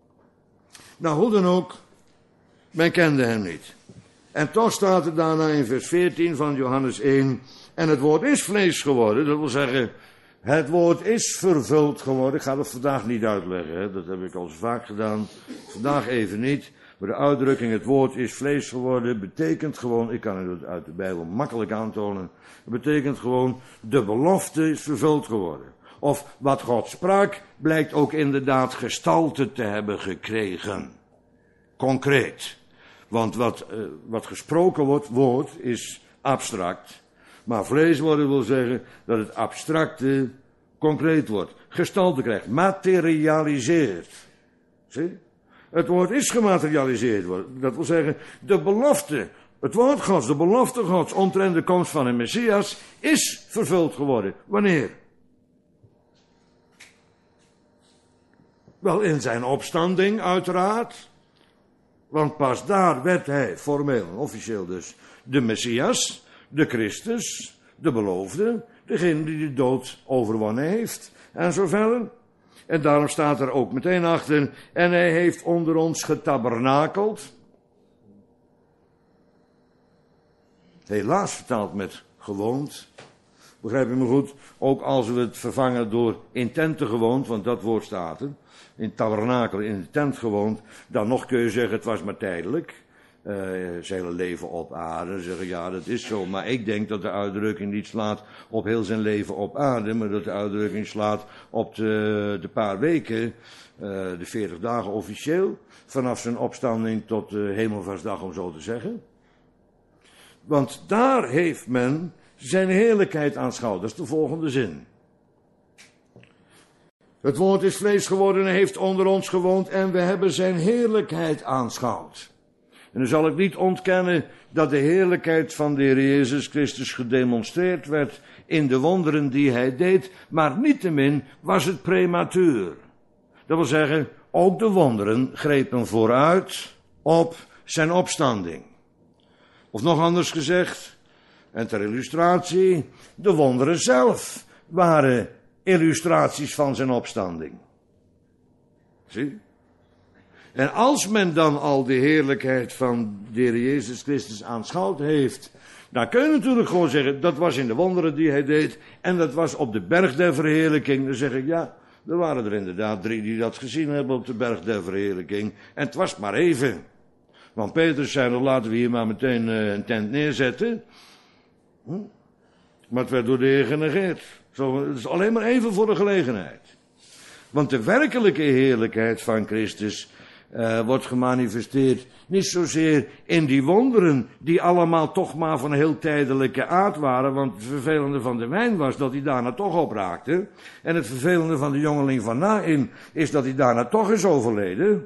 Nou, hoe dan ook, men kende hem niet. En toch staat er daarna in vers 14 van Johannes 1, en het woord is vlees geworden, dat wil zeggen, het woord is vervuld geworden. Ik ga dat vandaag niet uitleggen, hè. Dat heb ik al zo vaak gedaan. Vandaag even niet. Maar de uitdrukking het woord is vlees geworden betekent gewoon, ik kan het uit de Bijbel makkelijk aantonen, het betekent gewoon de belofte is vervuld geworden. Of wat God sprak blijkt ook inderdaad gestalte te hebben gekregen. Concreet. Want wat gesproken wordt is abstract. Maar vlees worden wil zeggen dat het abstracte concreet wordt. Gestalte krijgt. Materialiseert. Zie? Het woord is gematerialiseerd worden. Dat wil zeggen, de belofte, het woord Gods, de belofte Gods omtrent de komst van een Messias is vervuld geworden. Wanneer? Wel, in zijn opstanding uiteraard. Want pas daar werd hij, formeel en officieel dus, de Messias, de Christus, de beloofde, degene die de dood overwonnen heeft en zo verder. En daarom staat er ook meteen achter, en hij heeft onder ons getabernakeld. Helaas vertaald met gewoond. Begrijp je me goed? Ook als we het vervangen door in tenten gewoond, want dat woord staat er. In tabernakel, in de tent gewoond. Dan nog kun je zeggen, het was maar tijdelijk. Zijn hele leven op aarde. Zeggen, ja, dat is zo. Maar ik denk dat de uitdrukking niet slaat op heel zijn leven op aarde. Maar dat de uitdrukking slaat op de paar weken. De 40 dagen officieel. Vanaf zijn opstanding tot de hemelvaartsdag, om zo te zeggen. Want daar heeft men zijn heerlijkheid aanschouwd. Dat is de volgende zin. Het woord is vlees geworden en heeft onder ons gewoond en we hebben zijn heerlijkheid aanschouwd. En dan zal ik niet ontkennen dat de heerlijkheid van de Heer Jezus Christus gedemonstreerd werd in de wonderen die hij deed, maar niettemin was het prematuur. Dat wil zeggen, ook de wonderen grepen vooruit op zijn opstanding. Of nog anders gezegd, en ter illustratie, de wonderen zelf waren illustraties van zijn opstanding. Zie? En als men dan al de heerlijkheid van de Heer Jezus Christus aanschouwd heeft, dan kun je natuurlijk gewoon zeggen, dat was in de wonderen die hij deed, en dat was op de berg der verheerlijking. Dan zeg ik, ja, er waren er inderdaad 3 die dat gezien hebben op de berg der verheerlijking. En het was maar even. Want Petrus zei, dan laten we hier maar meteen een tent neerzetten. Maar het werd door de Heer genegeerd. Zo, het is alleen maar even voor de gelegenheid. Want de werkelijke heerlijkheid van Christus wordt gemanifesteerd niet zozeer in die wonderen die allemaal toch maar van heel tijdelijke aard waren. Want het vervelende van de wijn was dat hij daarna toch opraakte. En het vervelende van de jongeling van Naïn is dat hij daarna toch is overleden.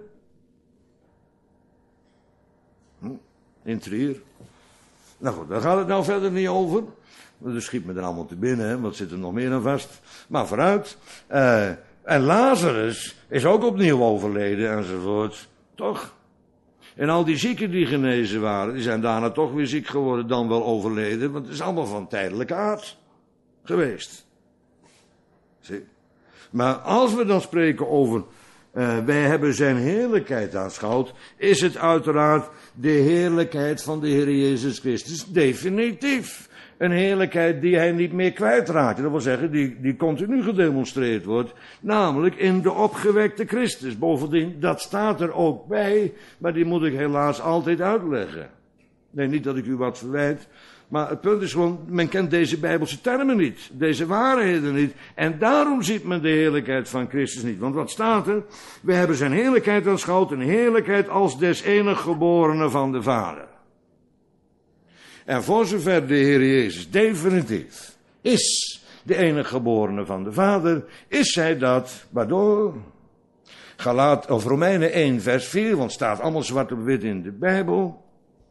In Trier. Nou goed, daar gaat het nou verder niet over. Dat schiet me er allemaal te binnen, hè? Wat zit er nog meer aan vast? Maar vooruit. En Lazarus is ook opnieuw overleden enzovoort. Toch? En al die zieken die genezen waren, die zijn daarna toch weer ziek geworden, dan wel overleden. Want het is allemaal van tijdelijke aard geweest. Zie? Maar als we dan spreken over, wij hebben zijn heerlijkheid aanschouwd, is het uiteraard de heerlijkheid van de Heer Jezus Christus definitief. Een heerlijkheid die hij niet meer kwijtraakte. Dat wil zeggen, die continu gedemonstreerd wordt. Namelijk in de opgewekte Christus. Bovendien, dat staat er ook bij. Maar die moet ik helaas altijd uitleggen. Nee, niet dat ik u wat verwijt. Maar het punt is gewoon, men kent deze Bijbelse termen niet. Deze waarheden niet. En daarom ziet men de heerlijkheid van Christus niet. Want wat staat er? We hebben zijn heerlijkheid aanschouwd. Een heerlijkheid als des enig geborene van de Vader. En voor zover de Heer Jezus definitief is de enige geborene van de Vader, is hij dat, waardoor? Romeinen 1 vers 4, want het staat allemaal zwart op wit in de Bijbel.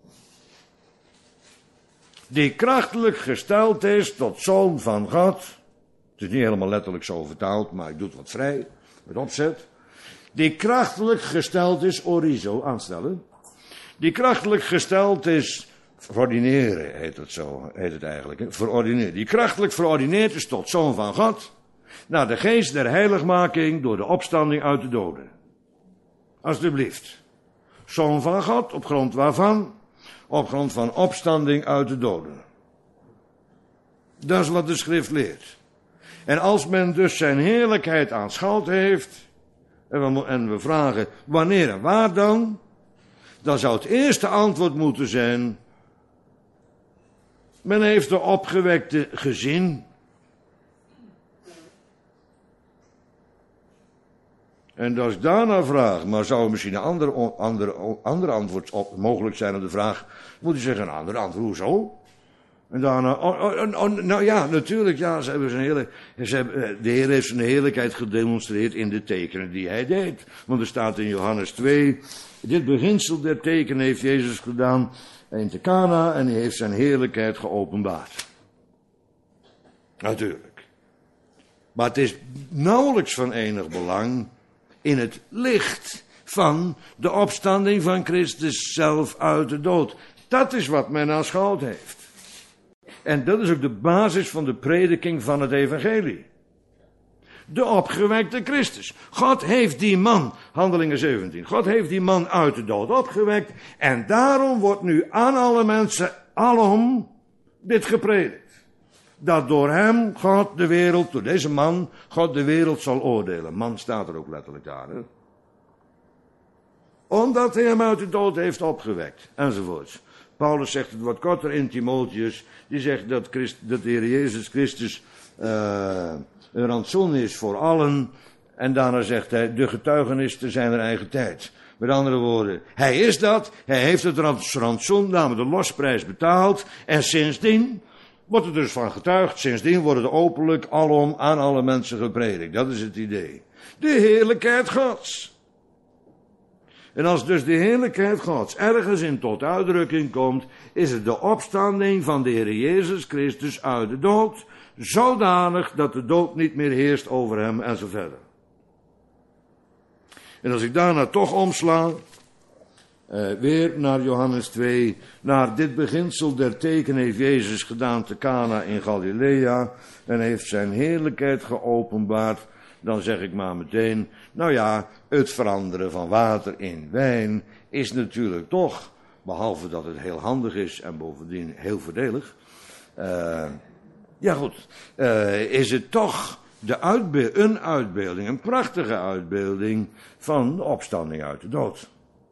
Die krachtelijk gesteld is tot zoon van God. Het is niet helemaal letterlijk zo vertaald, maar ik doe het wat vrij, met opzet. Die krachtelijk gesteld is, orizo, aanstellen. Die krachtelijk gesteld is, verordineren heet het eigenlijk. Hè? Verordineren. Die krachtelijk verordineerd is tot zoon van God. Naar de geest der heiligmaking door de opstanding uit de doden. Alsjeblieft. Zoon van God, op grond waarvan? Op grond van opstanding uit de doden. Dat is wat de schrift leert. En als men dus zijn heerlijkheid aanschouwd heeft, en we vragen wanneer en waar dan zou het eerste antwoord moeten zijn, men heeft de opgewekte gezien. En als ik daarna vraag, maar zou er misschien een ander antwoord mogelijk zijn op de vraag, moet u zeggen, een ander antwoord, hoezo? En daarna, nou ja, natuurlijk, ja, de Heer heeft zijn heerlijkheid gedemonstreerd in de tekenen die hij deed. Want er staat in Johannes 2, dit beginsel der tekenen heeft Jezus gedaan in te Cana en hij heeft zijn heerlijkheid geopenbaard. Natuurlijk. Maar het is nauwelijks van enig belang in het licht van de opstanding van Christus zelf uit de dood. Dat is wat men aanschouwd heeft. En dat is ook de basis van de prediking van het evangelie. De opgewekte Christus. God heeft die man, Handelingen 17, God heeft die man uit de dood opgewekt. En daarom wordt nu aan alle mensen, alom, dit gepredikt. Dat door hem God de wereld, door deze man, God de wereld zal oordelen. Man staat er ook letterlijk daar. Hè? Omdat hij hem uit de dood heeft opgewekt. Enzovoorts. Paulus zegt het wat korter in Timotheus. Die zegt dat de Heer Jezus Christus een rantsoen is voor allen. En daarna zegt hij, de getuigenis te zijn eigen tijd. Met andere woorden, hij is dat. Hij heeft het rantsoen, namelijk de losprijs, betaald. En sindsdien wordt er dus van getuigd. Sindsdien wordt het openlijk alom aan alle mensen gepredikt. Dat is het idee. De heerlijkheid Gods. En als dus de heerlijkheid Gods ergens in tot uitdrukking komt, is het de opstanding van de Heer Jezus Christus uit de dood, zodanig dat de dood niet meer heerst over hem en zo verder. En als ik daarna toch omsla, weer naar Johannes 2, naar dit beginsel der teken heeft Jezus gedaan te Cana in Galilea en heeft zijn heerlijkheid geopenbaard. Dan zeg ik maar meteen, nou ja, het veranderen van water in wijn is natuurlijk toch, behalve dat het heel handig is en bovendien heel voordelig, is het toch een uitbeelding, een prachtige uitbeelding van de opstanding uit de dood.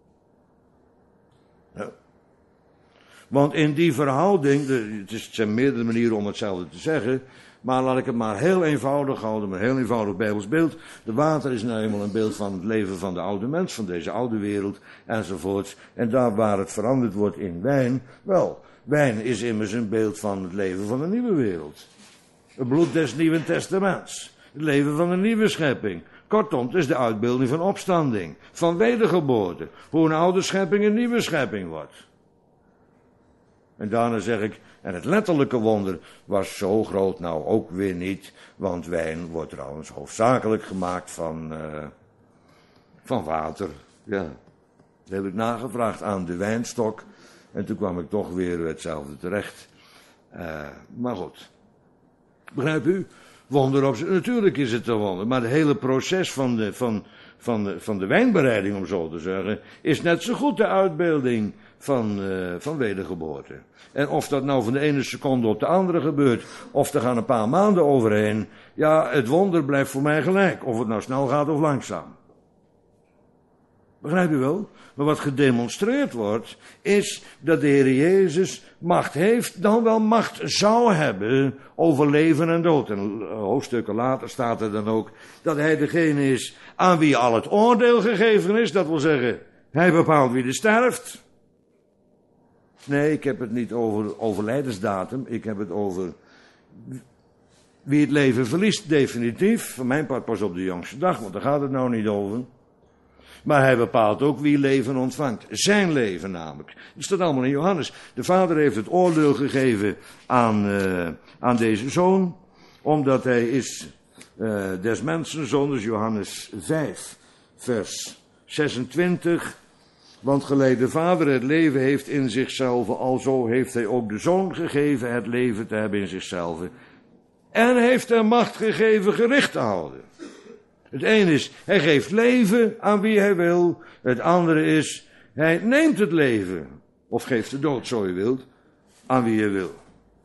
Ja. Want in die verhouding, het zijn meerdere manieren om hetzelfde te zeggen, maar laat ik het maar heel eenvoudig houden, met een heel eenvoudig Bijbels beeld. De water is nou eenmaal een beeld van het leven van de oude mens, van deze oude wereld, enzovoorts. En daar waar het veranderd wordt in wijn, wel, wijn is immers een beeld van het leven van een nieuwe wereld. Het bloed des Nieuwen Testaments. Het leven van een nieuwe schepping. Kortom, het is de uitbeelding van opstanding, van wedergeboorte. Hoe een oude schepping een nieuwe schepping wordt. En daarna zeg ik, en het letterlijke wonder was zo groot nou ook weer niet, want wijn wordt trouwens hoofdzakelijk gemaakt van water. Ja, dat heb ik nagevraagd aan de wijnstok en toen kwam ik toch weer hetzelfde terecht. Maar goed, begrijp u? Wonder op zich, natuurlijk is het een wonder, maar het hele proces van de wijnbereiding, om zo te zeggen, is net zo goed de uitbeelding van wedergeboorte. En of dat nou van de ene seconde op de andere gebeurt, of er gaan een paar maanden overheen, ja, het wonder blijft voor mij gelijk, of het nou snel gaat of langzaam. Begrijp u wel? Maar wat gedemonstreerd wordt, is dat de Heer Jezus macht heeft, dan wel macht zou hebben over leven en dood. En hoofdstukken later staat er dan ook dat hij degene is aan wie al het oordeel gegeven is. Dat wil zeggen, hij bepaalt wie er sterft. Nee, ik heb het niet over overlijdensdatum, ik heb het over wie het leven verliest, definitief. Van mijn part pas op de jongste dag, want daar gaat het nou niet over. Maar hij bepaalt ook wie leven ontvangt. Zijn leven namelijk. Dat staat allemaal in Johannes. De vader heeft het oordeel gegeven aan deze zoon. Omdat hij is des mensen zoon. Dus Johannes 5 vers 26. Want gelijk de vader het leven heeft in zichzelf, alzo heeft hij ook de zoon gegeven het leven te hebben in zichzelf. En heeft hem macht gegeven gericht te houden. Het ene is, hij geeft leven aan wie hij wil. Het andere is, hij neemt het leven, of geeft de dood, zo je wilt, aan wie je wil.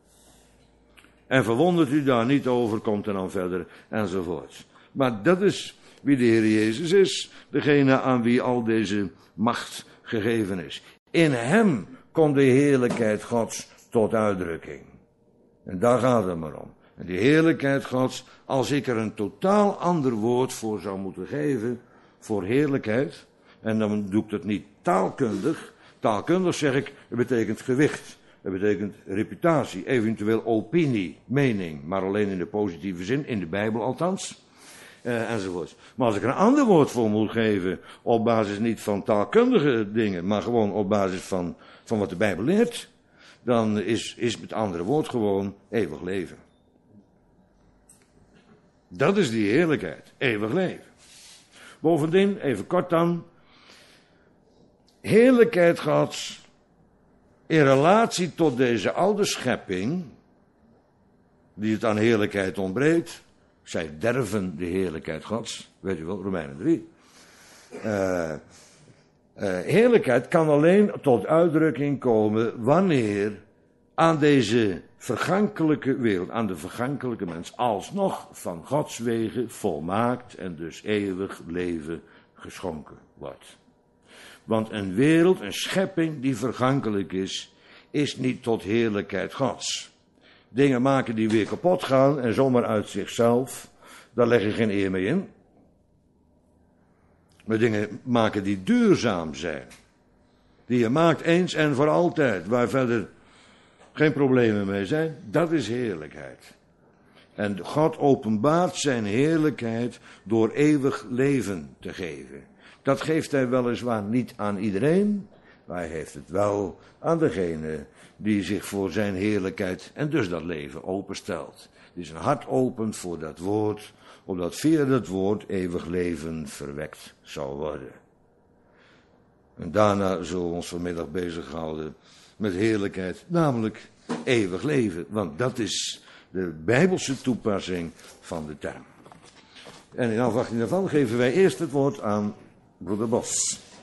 En verwondert u daar niet over, komt er dan verder, enzovoort. Maar dat is wie de Heer Jezus is, degene aan wie al deze macht gegeven is. In hem komt de heerlijkheid Gods tot uitdrukking. En daar gaat het maar om. En die heerlijkheid Gods, als ik er een totaal ander woord voor zou moeten geven, voor heerlijkheid, en dan doe ik dat niet taalkundig. Taalkundig zeg ik, het betekent gewicht, het betekent reputatie, eventueel opinie, mening, maar alleen in de positieve zin, in de Bijbel althans, enzovoort. Maar als ik er een ander woord voor moet geven, op basis niet van taalkundige dingen, maar gewoon op basis van wat de Bijbel leert, dan is het andere woord gewoon eeuwig leven. Dat is die heerlijkheid, eeuwig leven. Bovendien, even kort dan, heerlijkheid Gods in relatie tot deze oude schepping, die het aan heerlijkheid ontbreekt. Zij derven de heerlijkheid Gods, weet u wel, Romeinen 3. Heerlijkheid kan alleen tot uitdrukking komen wanneer aan deze vergankelijke wereld, aan de vergankelijke mens, alsnog van Gods wegen volmaakt en dus eeuwig leven geschonken wordt. Want een wereld, een schepping die vergankelijk is niet tot heerlijkheid Gods. Dingen maken die weer kapot gaan en zomaar uit zichzelf, daar leg je geen eer mee in. Maar dingen maken die duurzaam zijn. Die je maakt eens en voor altijd, waar verder geen problemen mee zijn, dat is heerlijkheid. En God openbaart zijn heerlijkheid door eeuwig leven te geven. Dat geeft hij weliswaar niet aan iedereen, maar hij heeft het wel aan degene die zich voor zijn heerlijkheid en dus dat leven openstelt. Die zijn hart opent voor dat woord, opdat via dat woord eeuwig leven verwekt zal worden. En daarna zullen we ons vanmiddag bezighouden met heerlijkheid, namelijk eeuwig leven. Want dat is de Bijbelse toepassing van de term. En in afwachting daarvan geven wij eerst het woord aan broeder Bos.